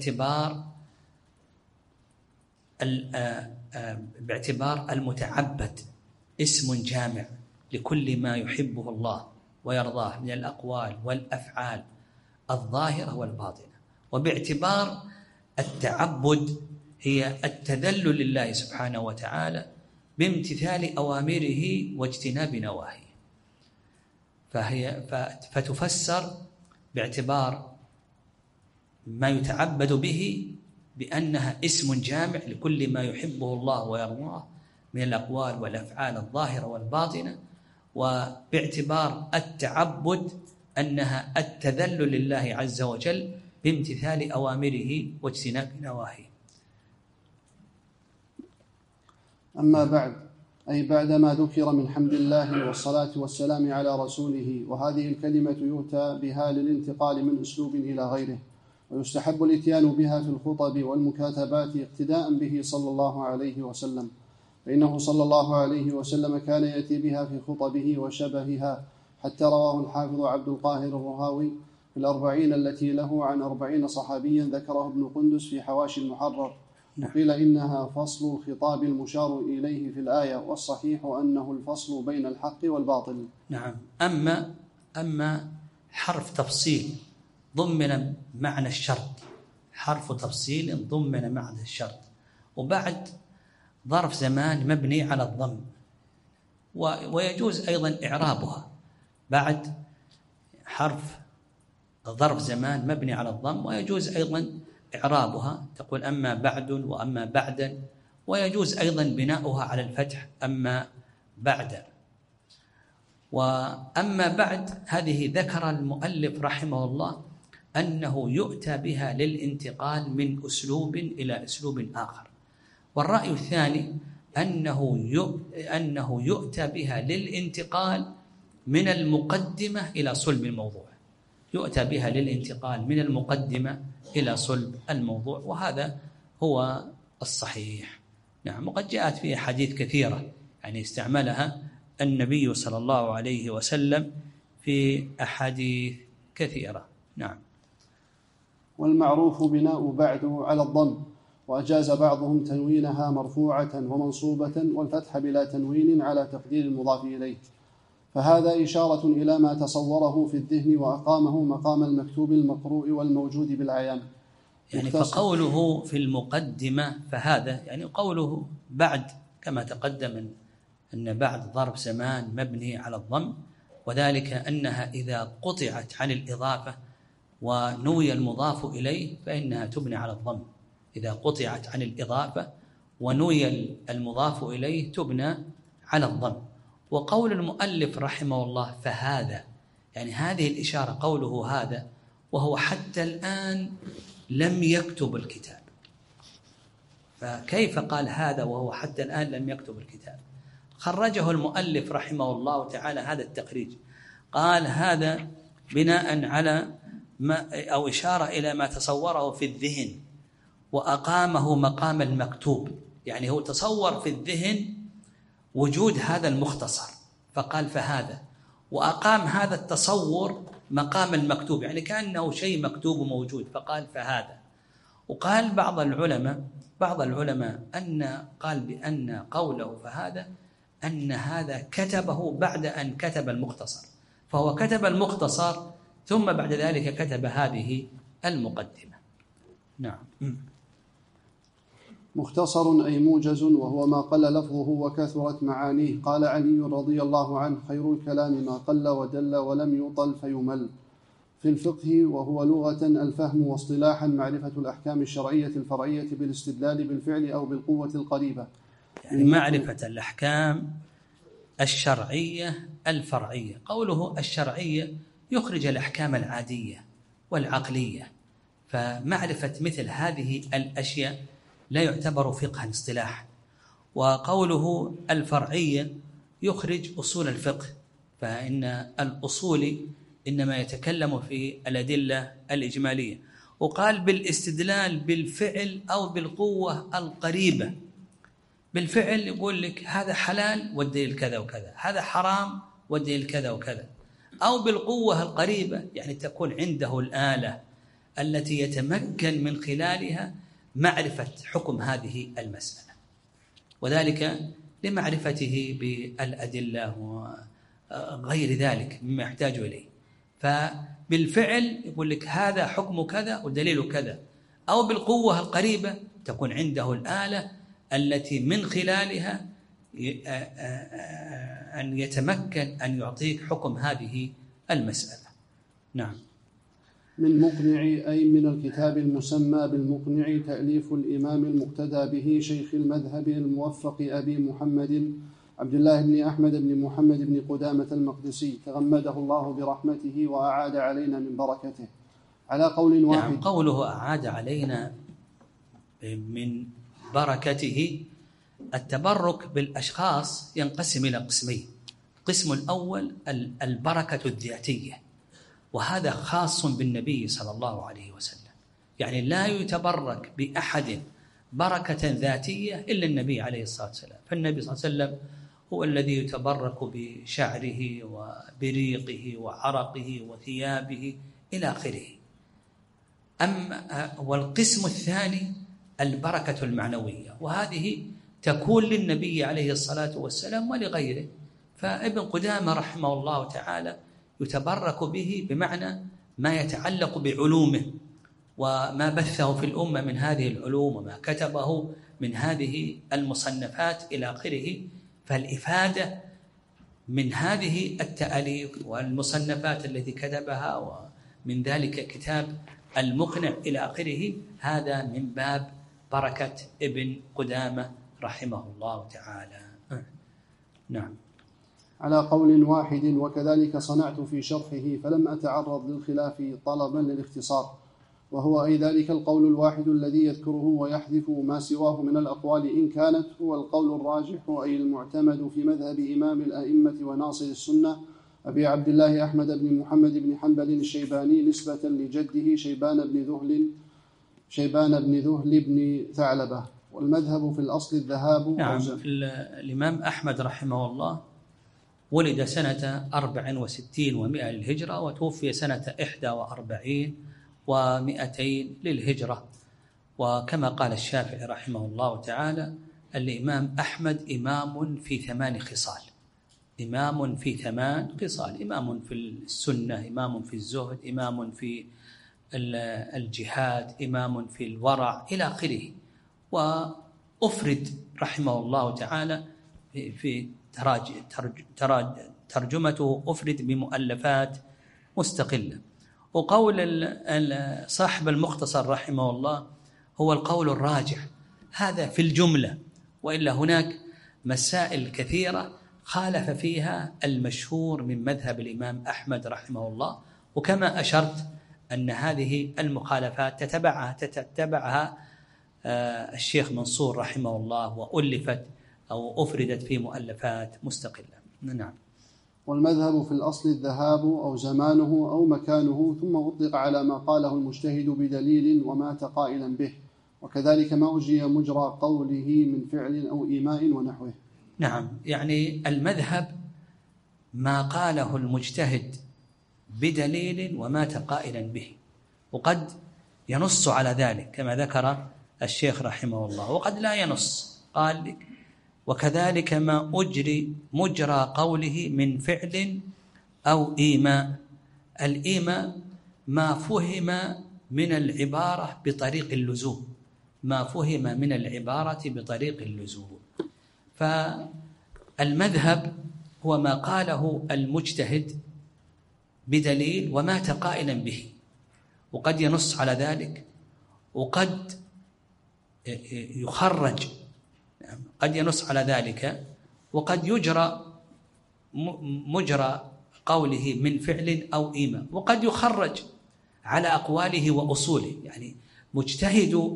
باعتبار المتعبد اسم جامع لكل ما يحبه الله ويرضاه من الأقوال والأفعال الظاهرة والباطنة. وباعتبار التعبد هي التذلل لله سبحانه وتعالى بامتثال أوامره واجتناب نواهيه، فتفسر باعتبار ما يتعبد به بأنها اسم جامع لكل ما يحبه الله ويرضاه من الأقوال والأفعال الظاهرة والباطنة، وباعتبار التعبد أنها التذلل لله عز وجل بامتثال أوامره واجتناب نواهيه. أما بعد، أي بعدما ذكر من حمد الله والصلاة والسلام على رسوله، وهذه الكلمة يؤتى بها للانتقال من أسلوب إلى غيره، ويستحب الاتيان بها في الخطب والمكاتبات اقتداء به صلى الله عليه وسلم، فإنه صلى الله عليه وسلم كان يأتي بها في خطبه وشبهها، حتى رواه الحافظ عبد القاهر الرهاوي في 40 التي له عن 40 صحابيا ذكره ابن قندس في حواشي المحرر. وقيل إنها فصل خطاب المشار إليه في الآية، والصحيح أنه الفصل بين الحق والباطل. نعم. أما حرف تفصيل ضمن معنى الشرط، حرف تفصيل ضمن معنى الشرط، وبعد ظرف زمان مبني على الضم، ويجوز أيضا إعرابها بعد حرف ظرف زمان مبني على الضم، ويجوز أيضا إعرابها، تقول أما بعد وأما بعدا، ويجوز أيضا بناؤها على الفتح أما بعد. وأما بعد، هذه ذكر المؤلف رحمه الله أنه يؤتى بها للانتقال من أسلوب إلى أسلوب آخر. والرأي الثاني أنه يؤتى بها للانتقال من المقدمة إلى صلب الموضوع، يؤتى بها للانتقال من المقدمة إلى صلب الموضوع، وهذا هو الصحيح. نعم. وقد جاءت فيه حديث كثيرة يعني استعملها النبي صلى الله عليه وسلم في أحاديث كثيرة. نعم. والمعروف بناء بعد على الضم، وأجاز بعضهم تنوينها مرفوعة ومنصوبة والفتح بلا تنوين على تقدير المضاف إليه، فهذا إشارة إلى ما تصوره في الذهن وأقامه مقام المكتوب المقروء والموجود بالعيان. يعني فقوله في المقدمة فهذا، يعني قوله بعد كما تقدم أن بعد ظرف زمان مبني على الضم، وذلك أنها إذا قطعت عن الإضافة ونوي المضاف إليه فإنها تبنى على الضم. إذا قطعت عن الإضافة ونوي المضاف إليه تبنى على الضم. وقول المؤلف رحمه الله فهذا، يعني هذه الإشارة قوله هذا وهو حتى الآن لم يكتب الكتاب، فكيف قال هذا وهو حتى الآن لم يكتب الكتاب؟ خرجه المؤلف رحمه الله تعالى هذا التخريج، قال هذا بناء على ما أو إشارة إلى ما تصوره في الذهن وأقامه مقام المكتوب، يعني هو تصور في الذهن وجود هذا المختصر فقال فهذا، وأقام هذا التصور مقام المكتوب، يعني كأنه شيء مكتوب وموجود فقال فهذا. وقال بعض العلماء قال بأن قوله فهذا أن هذا كتبه بعد أن كتب المختصر، فهو كتب المختصر ثم بعد ذلك كتب هذه المقدمة. نعم. مختصر أي موجز، وهو ما قل لفظه وكثرت معانيه. قال علي رضي الله عنه: خير الكلام ما قل ودل ولم يطل فيمل. في الفقه وهو لغة الفهم، واصطلاحا معرفة الأحكام الشرعية الفرعية بالاستدلال بالفعل أو بالقوة القريبة، يعني معرفة الأحكام الشرعية الفرعية. قوله الشرعية يخرج الأحكام العادية والعقلية، فمعرفة مثل هذه الأشياء لا يعتبر فقها اصطلاحا. وقوله الفرعية يخرج أصول الفقه، فإن الأصول إنما يتكلم في الأدلة الإجمالية. وقال بالاستدلال بالفعل أو بالقوة القريبة. بالفعل يقول لك هذا حلال والدليل كذا وكذا، هذا حرام والدليل كذا وكذا. أو بالقوة القريبة يعني تكون عنده الآلة التي يتمكن من خلالها معرفة حكم هذه المسألة، وذلك لمعرفته بالأدلة وغير ذلك مما يحتاج إليه. فبالفعل يقول لك هذا حكم كذا ودليل كذا. أو بالقوة القريبة تكون عنده الآلة التي من خلالها أن يتمكن أن يعطيك حكم هذه المسألة. نعم. من مقنع أي من الكتاب المسمى بالمقنع، تأليف الإمام المقتدى به شيخ المذهب الموفق أبي محمد عبد الله بن أحمد بن محمد بن قدامة المقدسي، تغمده الله برحمته وأعاد علينا من بركته، على قول واحد. نعم. قوله أعاد علينا من بركته، التبرك بالأشخاص ينقسم إلى قسمين. القسم الأول البركة الذاتية، وهذا خاص بالنبي صلى الله عليه وسلم، يعني لا يتبرك بأحد بركة ذاتية إلا النبي عليه الصلاة والسلام. فالنبي صلى الله عليه وسلم هو الذي يتبرك بشعره وبريقه وعرقه وثيابه إلى آخره. والقسم الثاني البركة المعنوية، وهذه تكون للنبي عليه الصلاة والسلام ولغيره. فابن قدامة رحمه الله تعالى يتبرك به بمعنى ما يتعلق بعلومه وما بثه في الأمة من هذه العلوم وما كتبه من هذه المصنفات إلى آخره. فالإفادة من هذه التأليف والمصنفات التي كتبها، ومن ذلك كتاب المقنع إلى آخره، هذا من باب بركة ابن قدامة رحمه الله تعالى. نعم. على قول واحد، وكذلك صنعت في شرحه فلم أتعرض للخلاف طلبا للاختصار، وهو أي ذلك القول الواحد الذي يذكره ويحذف ما سواه من الأقوال إن كانت هو القول الراجح أي المعتمد في مذهب إمام الأئمة وناصر السنة أبي عبد الله أحمد بن محمد بن حنبل الشيباني نسبة لجده شيبان بن ذهل بن ثعلبة. والمذهب في الأصل الذهاب. نعم. الإمام أحمد رحمه الله ولد سنة 64 و100 للهجرة، وتوفي سنة 41 و200 للهجرة. وكما قال الشافعي رحمه الله تعالى: الإمام أحمد إمام في 8 خصال، إمام في 8 خصال: إمام في السنة، إمام في الزهد، إمام في الجهاد، إمام في الورع، إلى آخره. وأفرد رحمه الله تعالى في ترجمته أفرد بمؤلفات مستقلة. وقول صاحب المختصر رحمه الله هو القول الراجح، هذا في الجملة، وإلا هناك مسائل كثيرة خالف فيها المشهور من مذهب الإمام أحمد رحمه الله. وكما أشرت أن هذه المخالفات تتبعها الشيخ منصور رحمه الله، وألفت أو أفردت في مؤلفات مستقلة. نعم. والمذهب في الأصل الذهاب أو زمانه أو مكانه، ثم أطلق على ما قاله المجتهد بدليل ومات قائلا به، وكذلك ما أجري مجرى قوله من فعل أو إيماء ونحوه. نعم، يعني المذهب ما قاله المجتهد بدليل ومات قائلا به، وقد ينص على ذلك كما ذكر الشيخ رحمه الله، وقد لا ينص. قال: وكذلك ما أجري مجرى قوله من فعل أو إيماء. الإيماء ما فهم من العبارة بطريق اللزوم، ما فهم من العبارة بطريق اللزوم. فالمذهب هو ما قاله المجتهد بدليل ومات قائلا به، وقد ينص على ذلك، وقد يخرج، قد ينص على ذلك، وقد يجرى مجرى قوله من فعل أو إيماء، وقد يخرج على أقواله وأصوله. يعني مجتهد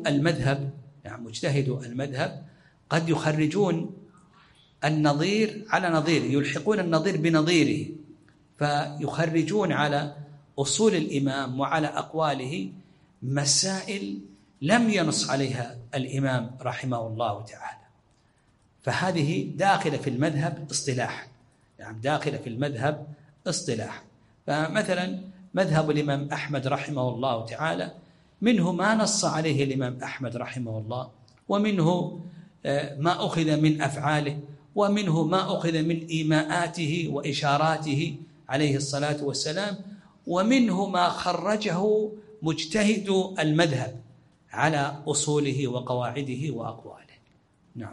المذهب قد يخرجون النظير على نظيره، يلحقون النظير بنظيره، فيخرجون على أصول الإمام وعلى أقواله مسائل لم ينص عليها الإمام رحمه الله تعالى. فهذه داخلة في المذهب اصطلاح، يعني داخلة في المذهب اصطلاح. فمثلا مذهب الإمام أحمد رحمه الله تعالى منه ما نص عليه الإمام أحمد رحمه الله، ومنه ما أخذ من أفعاله، ومنه ما أخذ من إيماءاته وإشاراته عليه الصلاة والسلام، ومنه ما خرجه مجتهد المذهب على أصوله وقواعده وأقواله. نعم.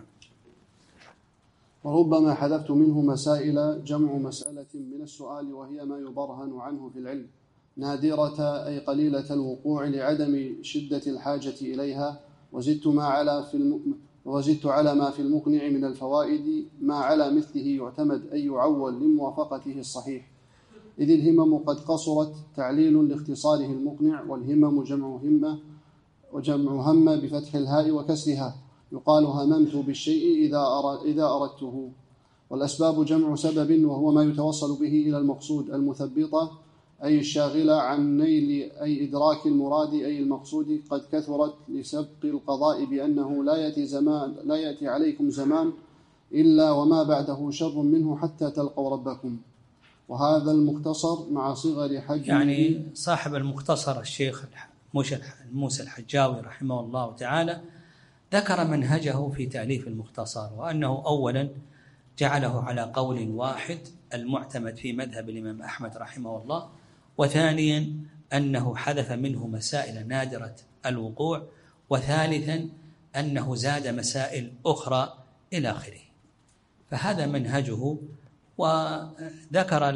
وربما حذفت منه مسائل جمع مسألة من السؤال، وهي ما يبرهن عنه في العلم، نادرة أي قليلة الوقوع لعدم شدة الحاجة إليها، وزدت على ما في المقنع من الفوائد ما على مثله يعتمد أي يعول لموافقته الصحيح، إذ الهمم قد قصرت تعليل لاختصاره المقنع، والهمم جمع همة، وجمع هم بفتح الهاء وكسرها، يقال هممت بالشيء إذا أردته. والأسباب جمع سبب، وهو ما يتوصل به إلى المقصود، المثبطة أي الشاغلة عن نيل أي إدراك المراد أي المقصود، قد كثرت لسبق القضاء بأنه لا يأتي عليكم زمان إلا وما بعده شر منه حتى تلقوا ربكم. وهذا المختصر مع صغر حجمه. يعني صاحب المختصر الشيخ موسى الحجاوي رحمه الله تعالى ذكر منهجه في تأليف المختصر، وأنه أولا جعله على قول واحد المعتمد في مذهب الإمام أحمد رحمه الله، وثانيا أنه حذف منه مسائل نادرة الوقوع، وثالثا أنه زاد مسائل أخرى إلى آخره. فهذا منهجه. وذكر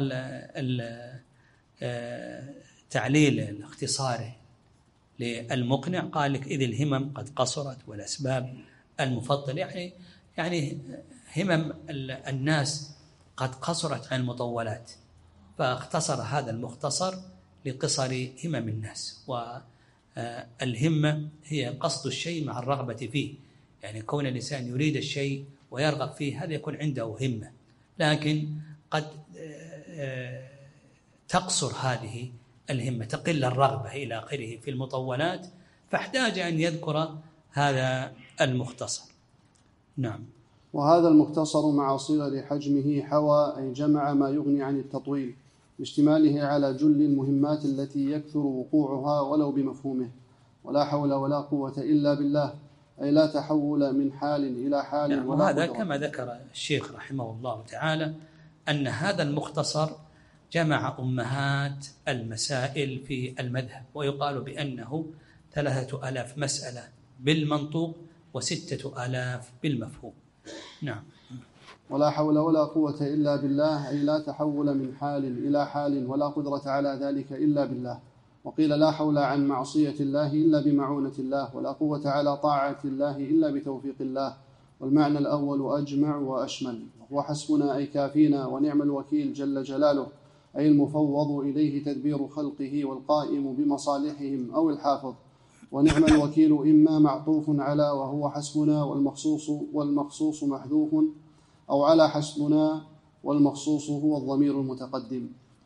تعليل اختصاره للمقنع، قال لك: إذ الهمم قد قصرت والأسباب المفضل، يعني همم الناس قد قصرت عن المطولات، فاختصر هذا المختصر لقصر همم الناس. والهمة هي قصد الشيء مع الرغبة فيه، يعني كون الإنسان يريد الشيء ويرغب فيه هذا يكون عنده همة، لكن قد تقصر هذه الهمة، تقل الرغبة إلى آخره في المطولات، فاحتاج أن يذكر هذا المختصر. نعم. وهذا المختصر مع صغر حجمه حوى أي جمع ما يغني عن التطويل لاشتماله على جل المهمات التي يكثر وقوعها ولو بمفهومه. ولا حول ولا قوة إلا بالله أي لا تحول من حال إلى حال. نعم. وهذا كما ذكر الشيخ رحمه الله تعالى أن هذا المختصر جمع أمهات المسائل في المذهب، ويقال بأنه 3000 مسألة بالمنطوق و6000 بالمفهوم. نعم. ولا حول ولا قوة إلا بالله أي لا تحول من حال إلى حال ولا قدرة على ذلك إلا بالله. وقيل لا حول عن معصية الله إلا بمعونة الله، ولا قوة على طاعة الله إلا بتوفيق الله. والمعنى الأول أجمع وأشمل، وهو حسبنا أي كافينا، ونعم الوكيل جل جلاله أي المفوض إليه تدبير خلقه والقائم بمصالحهم أو الحافظ. ونعم الوكيل إما معطوف على وهو حسبنا والمخصوص محذوف، أو على حسبنا والمخصوص هو الضمير المتقدم.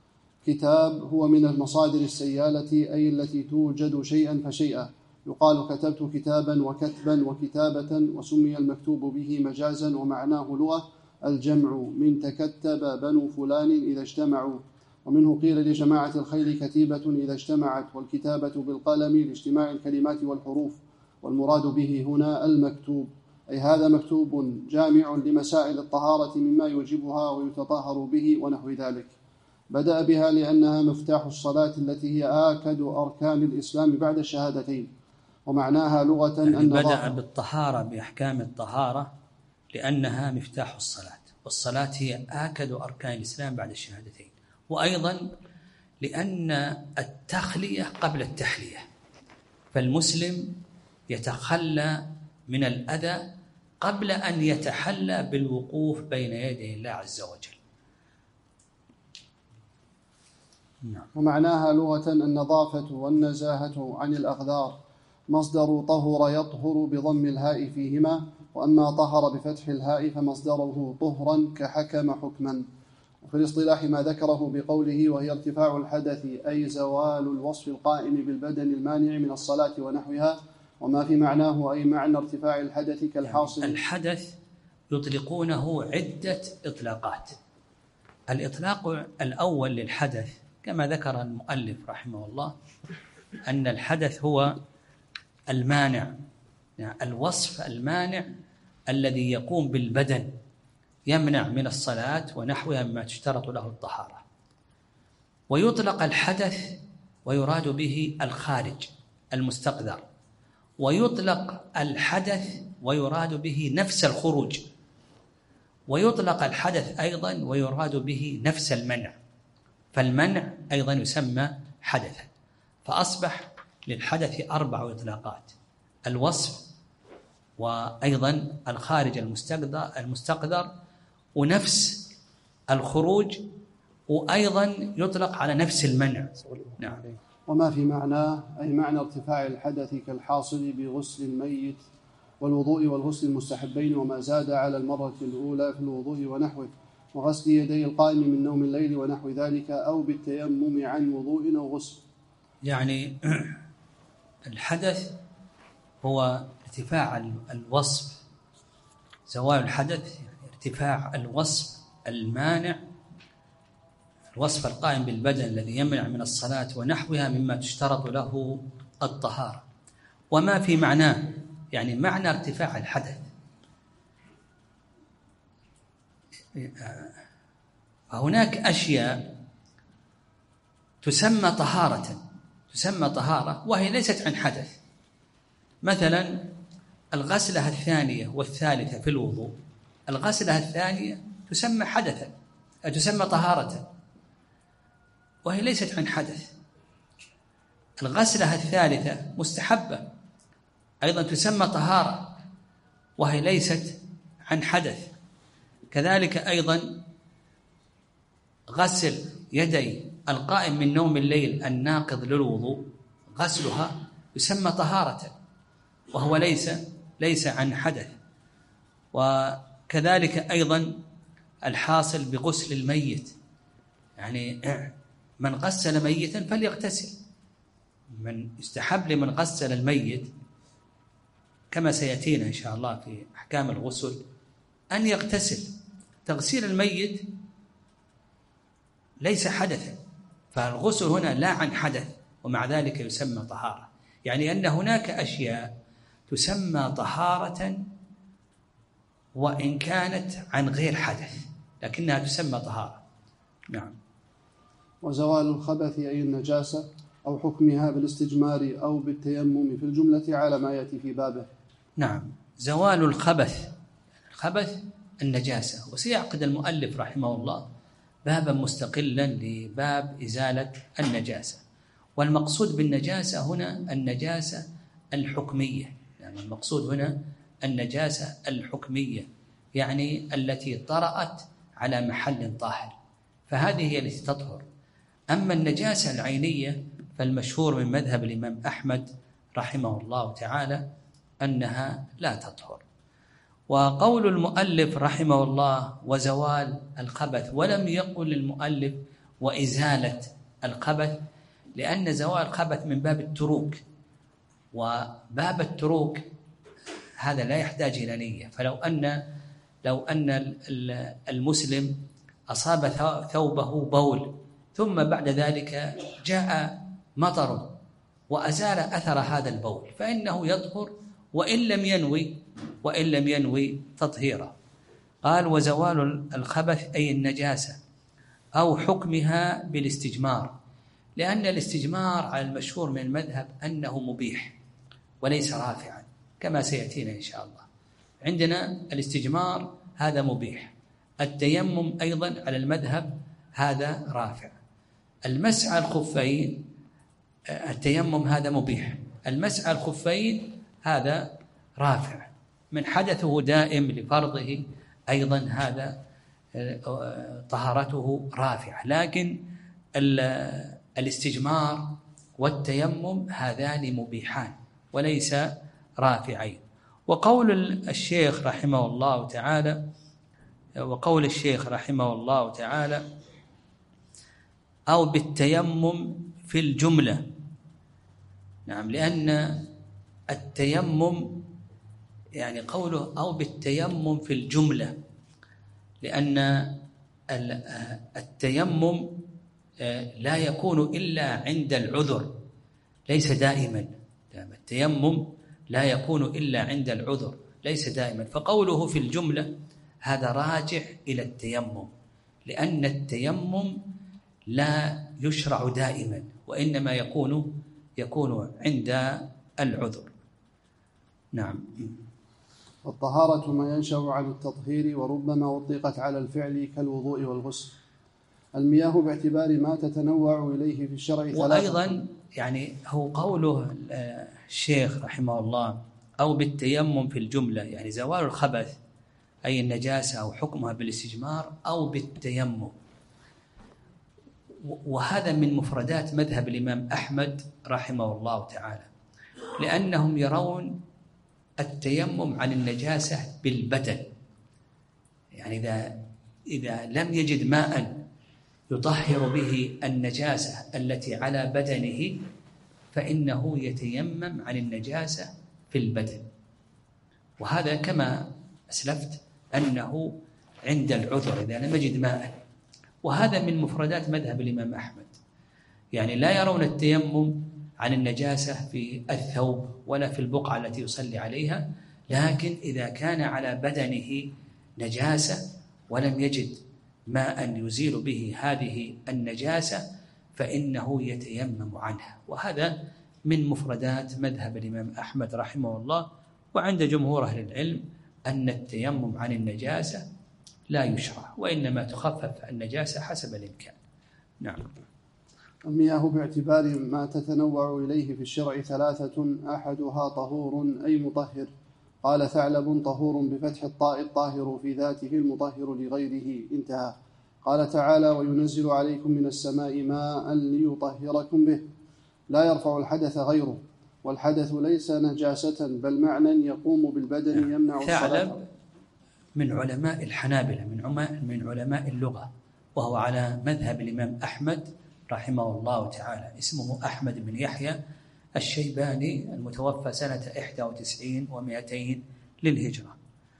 كتاب هو من المصادر السيالة أي التي توجد شيئا فشيئا، يقال كتبت كتابا وكتبا وكتابة، وسمي المكتوب به مجازا ومعناه لغة الجمع من تكتب بنو فلان إذا اجتمعوا. ومنه قيل لجماعة الخيل كتيبة إذا اجتمعت، والكتابة بالقلم لاجتماع الكلمات والحروف. والمراد به هنا المكتوب أي هذا مكتوب جامع لمسائل الطهارة مما يوجبها ويتطهر به ونحو ذلك. بدأ بها لأنها مفتاح الصلاة التي هي آكد أركان الإسلام بعد الشهادتين. ومعناها لغة يعني أن بدأ بالطهارة بأحكام الطهارة لأنها مفتاح الصلاة، والصلاة هي آكد أركان الإسلام بعد الشهادتين. وأيضا لأن التخلية قبل التحلية، فالمسلم يتخلى من الأذى قبل أن يتحلى بالوقوف بين يدي الله عز وجل. نعم. ومعناها لغة النظافة والنزاهة عن الأقدار، مصدر طهر يطهر بضم الهاء فيهما، وأما طهر بفتح الهاء فمصدره طهرا كحكم حكما. وفي الاصطلاح ما ذكره بقوله وهي ارتفاع الحدث أي زوال الوصف القائم بالبدن المانع من الصلاة ونحوها. وما في معناه أي معنى ارتفاع الحدث كالحاصل. يعني الحدث يطلقونه عدة إطلاقات. الإطلاق الأول للحدث كما ذكر المؤلف رحمه الله أن الحدث هو المانع، يعني الوصف المانع الذي يقوم بالبدن يمنع من الصلاة ونحوها مما تشترط له الطهارة. ويطلق الحدث ويراد به الخارج المستقذر، ويطلق الحدث ويراد به نفس الخروج، ويطلق الحدث أيضا ويراد به نفس المنع، فالمنع أيضا يسمى حدثا. فأصبح للحدث 4 إطلاقات: الوصف، وأيضا الخارج المستقذر، ونفس الخروج، وأيضا يطلق على نفس المنع. نعم. وما في معناه أي معنى ارتفاع الحدث كالحاصل بغسل الميت والوضوء والغسل المستحبين، وما زاد على المرة الأولى في الوضوء ونحوه، وغسل يدي القائم من نوم الليل ونحو ذلك، أو بالتيمم عن وضوء أو غسل. يعني الحدث هو ارتفاع الوصف، زوال الحدث ارتفاع الوصف المانع، الوصف القائم بالبدن الذي يمنع من الصلاة ونحوها مما تشترط له الطهارة. وما في معناه يعني معنى ارتفاع الحدث. فهناك أشياء تسمى طهارة وهي ليست عن حدث. مثلا الغسلة الثانية والثالثة في الوضوء، الغسلة الثانية تسمى حدثا، تسمى طهارة وهي ليست عن حدث. الغسلة الثالثة مستحبة أيضا تسمى طهارة وهي ليست عن حدث. كذلك أيضا غسل يدي القائم من نوم الليل الناقض للوضوء غسلها يسمى طهارة، وهو ليس عن حدث. وكذلك أيضا الحاصل بغسل الميت، يعني من غسل ميتا فليغتسل، من يستحب لمن غسل الميت كما سيأتينا إن شاء الله في أحكام الغسل أن يغتسل. تغسيل الميت ليس حدثا، فالغسل هنا لا عن حدث، ومع ذلك يسمى طهارة، يعني أن هناك أشياء تسمى طهارة وإن كانت عن غير حدث لكنها تسمى طهارة. نعم. وزوال الخبث أي النجاسة أو حكمها بالاستجمار أو بالتيمم في الجملة على ما يأتي في بابه. نعم، زوال الخبث النجاسة، وسيعقد المؤلف رحمه الله بابا مستقلا لباب إزالة النجاسة. والمقصود بالنجاسة هنا النجاسة الحكمية، يعني المقصود هنا النجاسة الحكمية، يعني التي طرأت على محل طاهر، فهذه هي التي تطهر. أما النجاسة العينية فالمشهور من مذهب الإمام أحمد رحمه الله تعالى أنها لا تطهر. وقول المؤلف رحمه الله وزوال الخبث، ولم يقل المؤلف وإزالة الخبث، لأن زوال الخبث من باب التروك، وباب التروك هذا لا يحتاج إلى نية. فلو أن المسلم أصاب ثوبه بول ثم بعد ذلك جاء مطر وأزال أثر هذا البول فإنه يطهر وإن لم ينوي تطهيره. قال وزوال الخبث أي النجاسة أو حكمها بالاستجمار، لأن الاستجمار على المشهور من المذهب أنه مبيح وليس رافعا كما سيأتينا إن شاء الله. عندنا الاستجمار هذا مبيح، التيمم أيضا على المذهب هذا رافع، المسح على الخفين التيمم هذا مبيح، المسح على الخفين هذا رافع، من حدثه دائم لفرضه أيضا هذا طهارته رافعة. لكن الاستجمار والتيمم هذان مبيحان وليس رافعين. وقول الشيخ رحمه الله تعالى أو بالتيمم في الجملة. نعم، لأن التيمم يعني قوله أو بالتيمم في الجملة، لأن التيمم لا يكون إلا عند العذر ليس دائما. التيمم لا يكون إلا عند العذر ليس دائما، فقوله في الجملة هذا راجع إلى التيمم، لأن التيمم لا يشرع دائما وإنما يكون عند العذر. نعم. والطهارة ما ينشأ عن التطهير وربما أطلقت على الفعل كالوضوء والغسل. المياه باعتبار ما تتنوع إليه في الشرع ثلاثة. وأيضا يعني هو قوله الشيخ رحمه الله أو بالتيمم في الجملة، يعني زوال الخبث أي النجاسة أو حكمها بالاستجمار أو بالتيمم، وهذا من مفردات مذهب الإمام أحمد رحمه الله تعالى، لأنهم يرون التيمم عن النجاسة بالبدن، يعني إذا لم يجد ماء يطهر به النجاسة التي على بدنه فإنه يتيمم عن النجاسة في البدن، وهذا كما أسلفت أنه عند العذر إذا لم يجد ماء. وهذا من مفردات مذهب الإمام أحمد، يعني لا يرون التيمم عن النجاسة في الثوب ولا في البقعة التي يصلي عليها، لكن إذا كان على بدنه نجاسة ولم يجد ماء يزيل به هذه النجاسة فإنه يتيمم عنها. وهذا من مفردات مذهب الإمام أحمد رحمه الله. وعند جمهور أهل العلم أن التيمم عن النجاسة لا يشرع، وإنما تخفف النجاسة حسب الإمكان. نعم. المياه باعتبار ما تتنوع إليه في الشرع ثلاثة، أحدها طهور أي مطهر. قال ثعلب طهور بفتح الطاء الطاهر في ذاته المطهر لغيره، انتهى. قال تعالى: وينزل عليكم من السماء ماء ليطهركم به، لا يرفع الحدث غيره، والحدث ليس نجاسة بل معنى يقوم بالبدن يمنع الصلاة. ثعلب من علماء الحنابلة، من علماء اللغة، وهو على مذهب الإمام أحمد رحمه الله تعالى. اسمه أحمد بن يحيى الشيباني، المتوفى سنة 91 و200 للهجرة.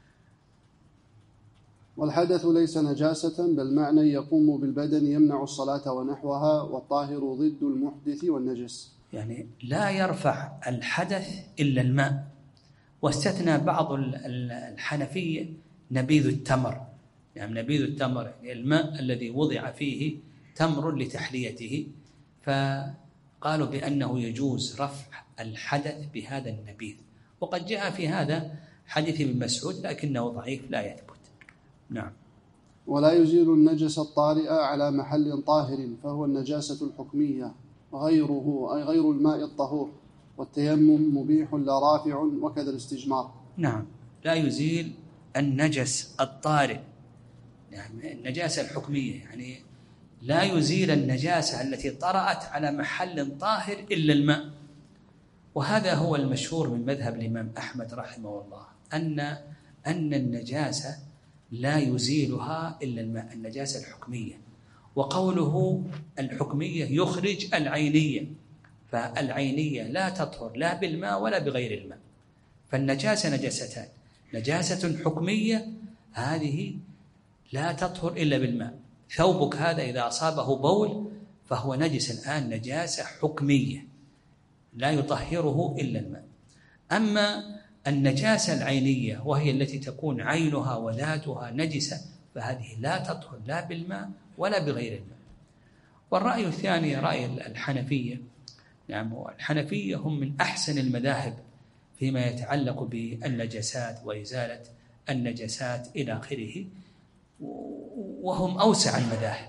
والحدث ليس نجاسة بل معنى يقوم بالبدن يمنع الصلاة ونحوها، والطاهر ضد المحدث والنجس. يعني لا يرفع الحدث إلا الماء. واستثنى بعض الحنفية نبيذ التمر، يعني نبيذ التمر يعني الماء الذي وضع فيه تمر لتحليته، فقالوا بأنه يجوز رفع الحدث بهذا النبيذ. وقد جاء في هذا حديث ابن مسعود لكنه ضعيف لا يثبت. نعم. ولا يزيل النجس الطارئ على محل طاهر، فهو النجاسة الحكمية، غيره أي غير الماء الطهور، والتيمم مبيح لا رافع، وكذا الاستجمار. نعم، لا يزيل النجس الطارئ، يعني النجاسة الحكمية، يعني لا يزيل النجاسة التي طرأت على محل طاهر إلا الماء. وهذا هو المشهور من مذهب الإمام أحمد رحمه الله، أن النجاسة لا يزيلها إلا الماء، النجاسة الحكمية. وقوله الحكمية يخرج العينية، فالعينية لا تطهر لا بالماء ولا بغير الماء. فالنجاسة نجاستان: نجاسة حكمية هذه لا تطهر إلا بالماء، ثوبك هذا إذا أصابه بول فهو نجس الآن، نجاسة حكمية لا يطهره إلا الماء. أما النجاسة العينية وهي التي تكون عينها وذاتها نجسة، فهذه لا تطهر لا بالماء ولا بغير الماء. والرأي الثاني رأي الحنفية. نعم، الحنفية هم من أحسن المذاهب فيما يتعلق بالنجاسات وإزالة النجاسات إلى آخره، وهم أوسع المذاهب،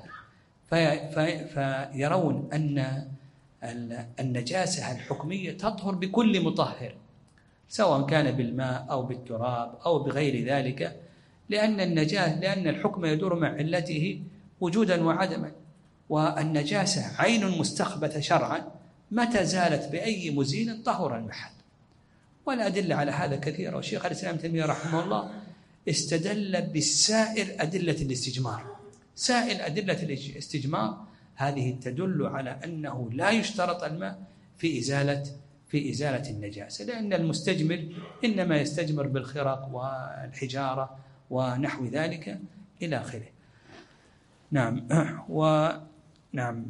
فيرون أن النجاسة الحكمية تطهر بكل مطهر، سواء كان بالماء أو بالتراب أو بغير ذلك، لأن الحكم يدور مع علته وجودا وعدما. والنجاسة عين مستخبثة شرعا، متى زالت بأي مزيل طهر المحل. والأدلة على هذا كثيرة، والشيخ الإسلام تيمية رحمه الله استدل بالسائر أدلة الاستجمار. سائر أدلة الاستجمار هذه تدل على أنه لا يشترط الماء في إزالة النجاسة، لأن المستجمر إنما يستجمر بالخرق والحجارة ونحو ذلك إلى آخره. نعم. نعم.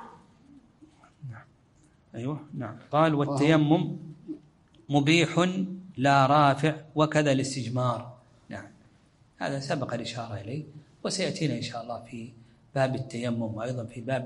أيوة. نعم. قال: والتيمم مبيح لا رافع، وكذا الاستجمار. نعم، هذا سبق الإشارة إليه، وسيأتينا إن شاء الله في باب التيمم، وأيضا في باب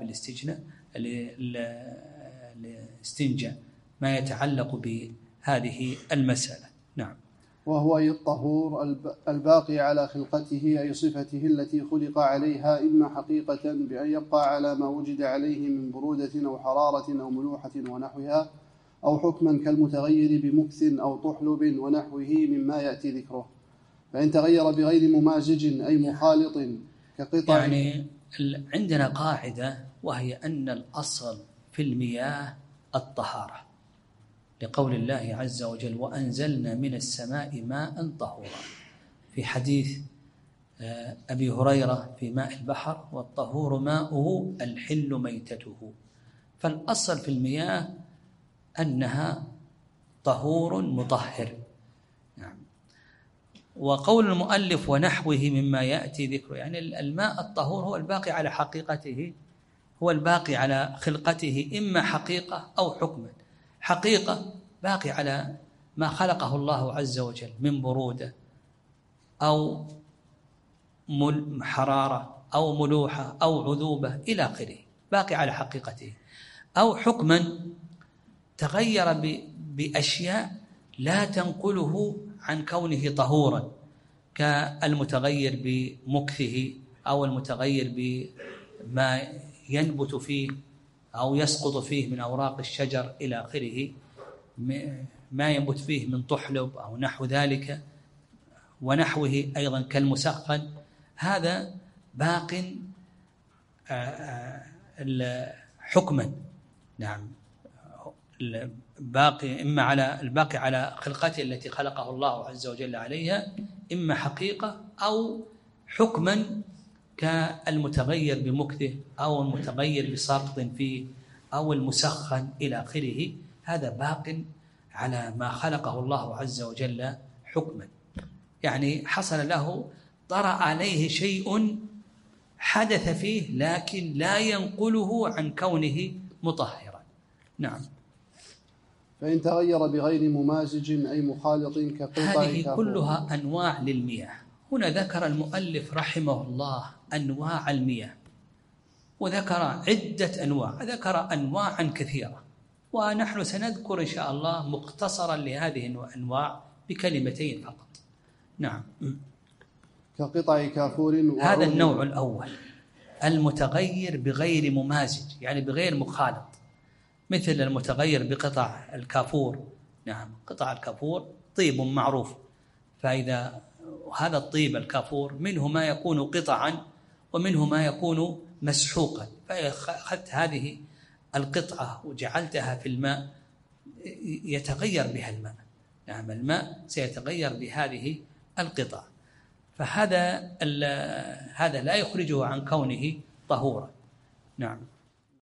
الاستنجاء ما يتعلق بهذه المسألة. نعم. وهو أي الطهور الباقي على خلقته، أي صفته التي خلق عليها، إما حقيقة بأن يبقى على ما وجد عليه من برودة أو حرارة أو ملوحة ونحوها، أو حكما كالمتغير بمكث أو طحلب ونحوه مما يأتي ذكره. فإن تغير بغير ممازج أي مخالط كقطع. يعني عندنا قاعدة، وهي أن الأصل في المياه الطهارة، لقول الله عز وجل: وأنزلنا من السماء ماء طهورا، في حديث أبي هريرة في ماء البحر: والطهور ماؤه الحل ميتته. فالأصل في المياه أنها طهور مطهر. نعم. وقول المؤلف ونحوه مما يأتي ذكره، يعني الماء الطهور هو الباقي على حقيقته، هو الباقي على خلقته، إما حقيقة أو حكما. حقيقة باقي على ما خلقه الله عز وجل من برودة أو حرارة أو ملوحة أو عذوبة إلى آخره، باقي على حقيقته. أو حكما تغير بأشياء لا تنقله عن كونه طهورا، كالمتغير بمكثه، أو المتغير بما ينبت فيه أو يسقط فيه من أوراق الشجر إلى آخره، ما ينبت فيه من طحلب أو نحو ذلك، ونحوه أيضا كالمسخن. هذا باق حكما، نعم، الباقي على خلقته التي خلقه الله عز وجل عليها، إما حقيقة أو حكما كالمتغير بمكثه أو المتغير بساقط فيه أو المسخن إلى آخره. هذا باق على ما خلقه الله عز وجل حكما، يعني حصل له، طرأ عليه شيء حدث فيه، لكن لا ينقله عن كونه مطهرا. نعم. فإن تغير بغير ممازج أي مخالط كقطع هذه كلها أنواع للمياه. هنا ذكر المؤلف رحمه الله أنواع المياه، وذكر عدة أنواع، ذكر أنواعا كثيرة، ونحن سنذكر إن شاء الله مختصرا لهذه الأنواع بكلمتين فقط. نعم. كقطع كافور. هذا النوع الأول المتغير بغير ممازج، يعني بغير مخالط، مثل المتغير بقطع الكافور. نعم، قطع الكافور طيب معروف، فإذا هذا الطيب الكافور منه ما يكون قطعا ومنه ما يكون مسحوقا، فأخذت هذه القطعة وجعلتها في الماء يتغير بها الماء. نعم، الماء سيتغير بهذه القطع، فهذا لا يخرجه عن كونه طهورا. نعم.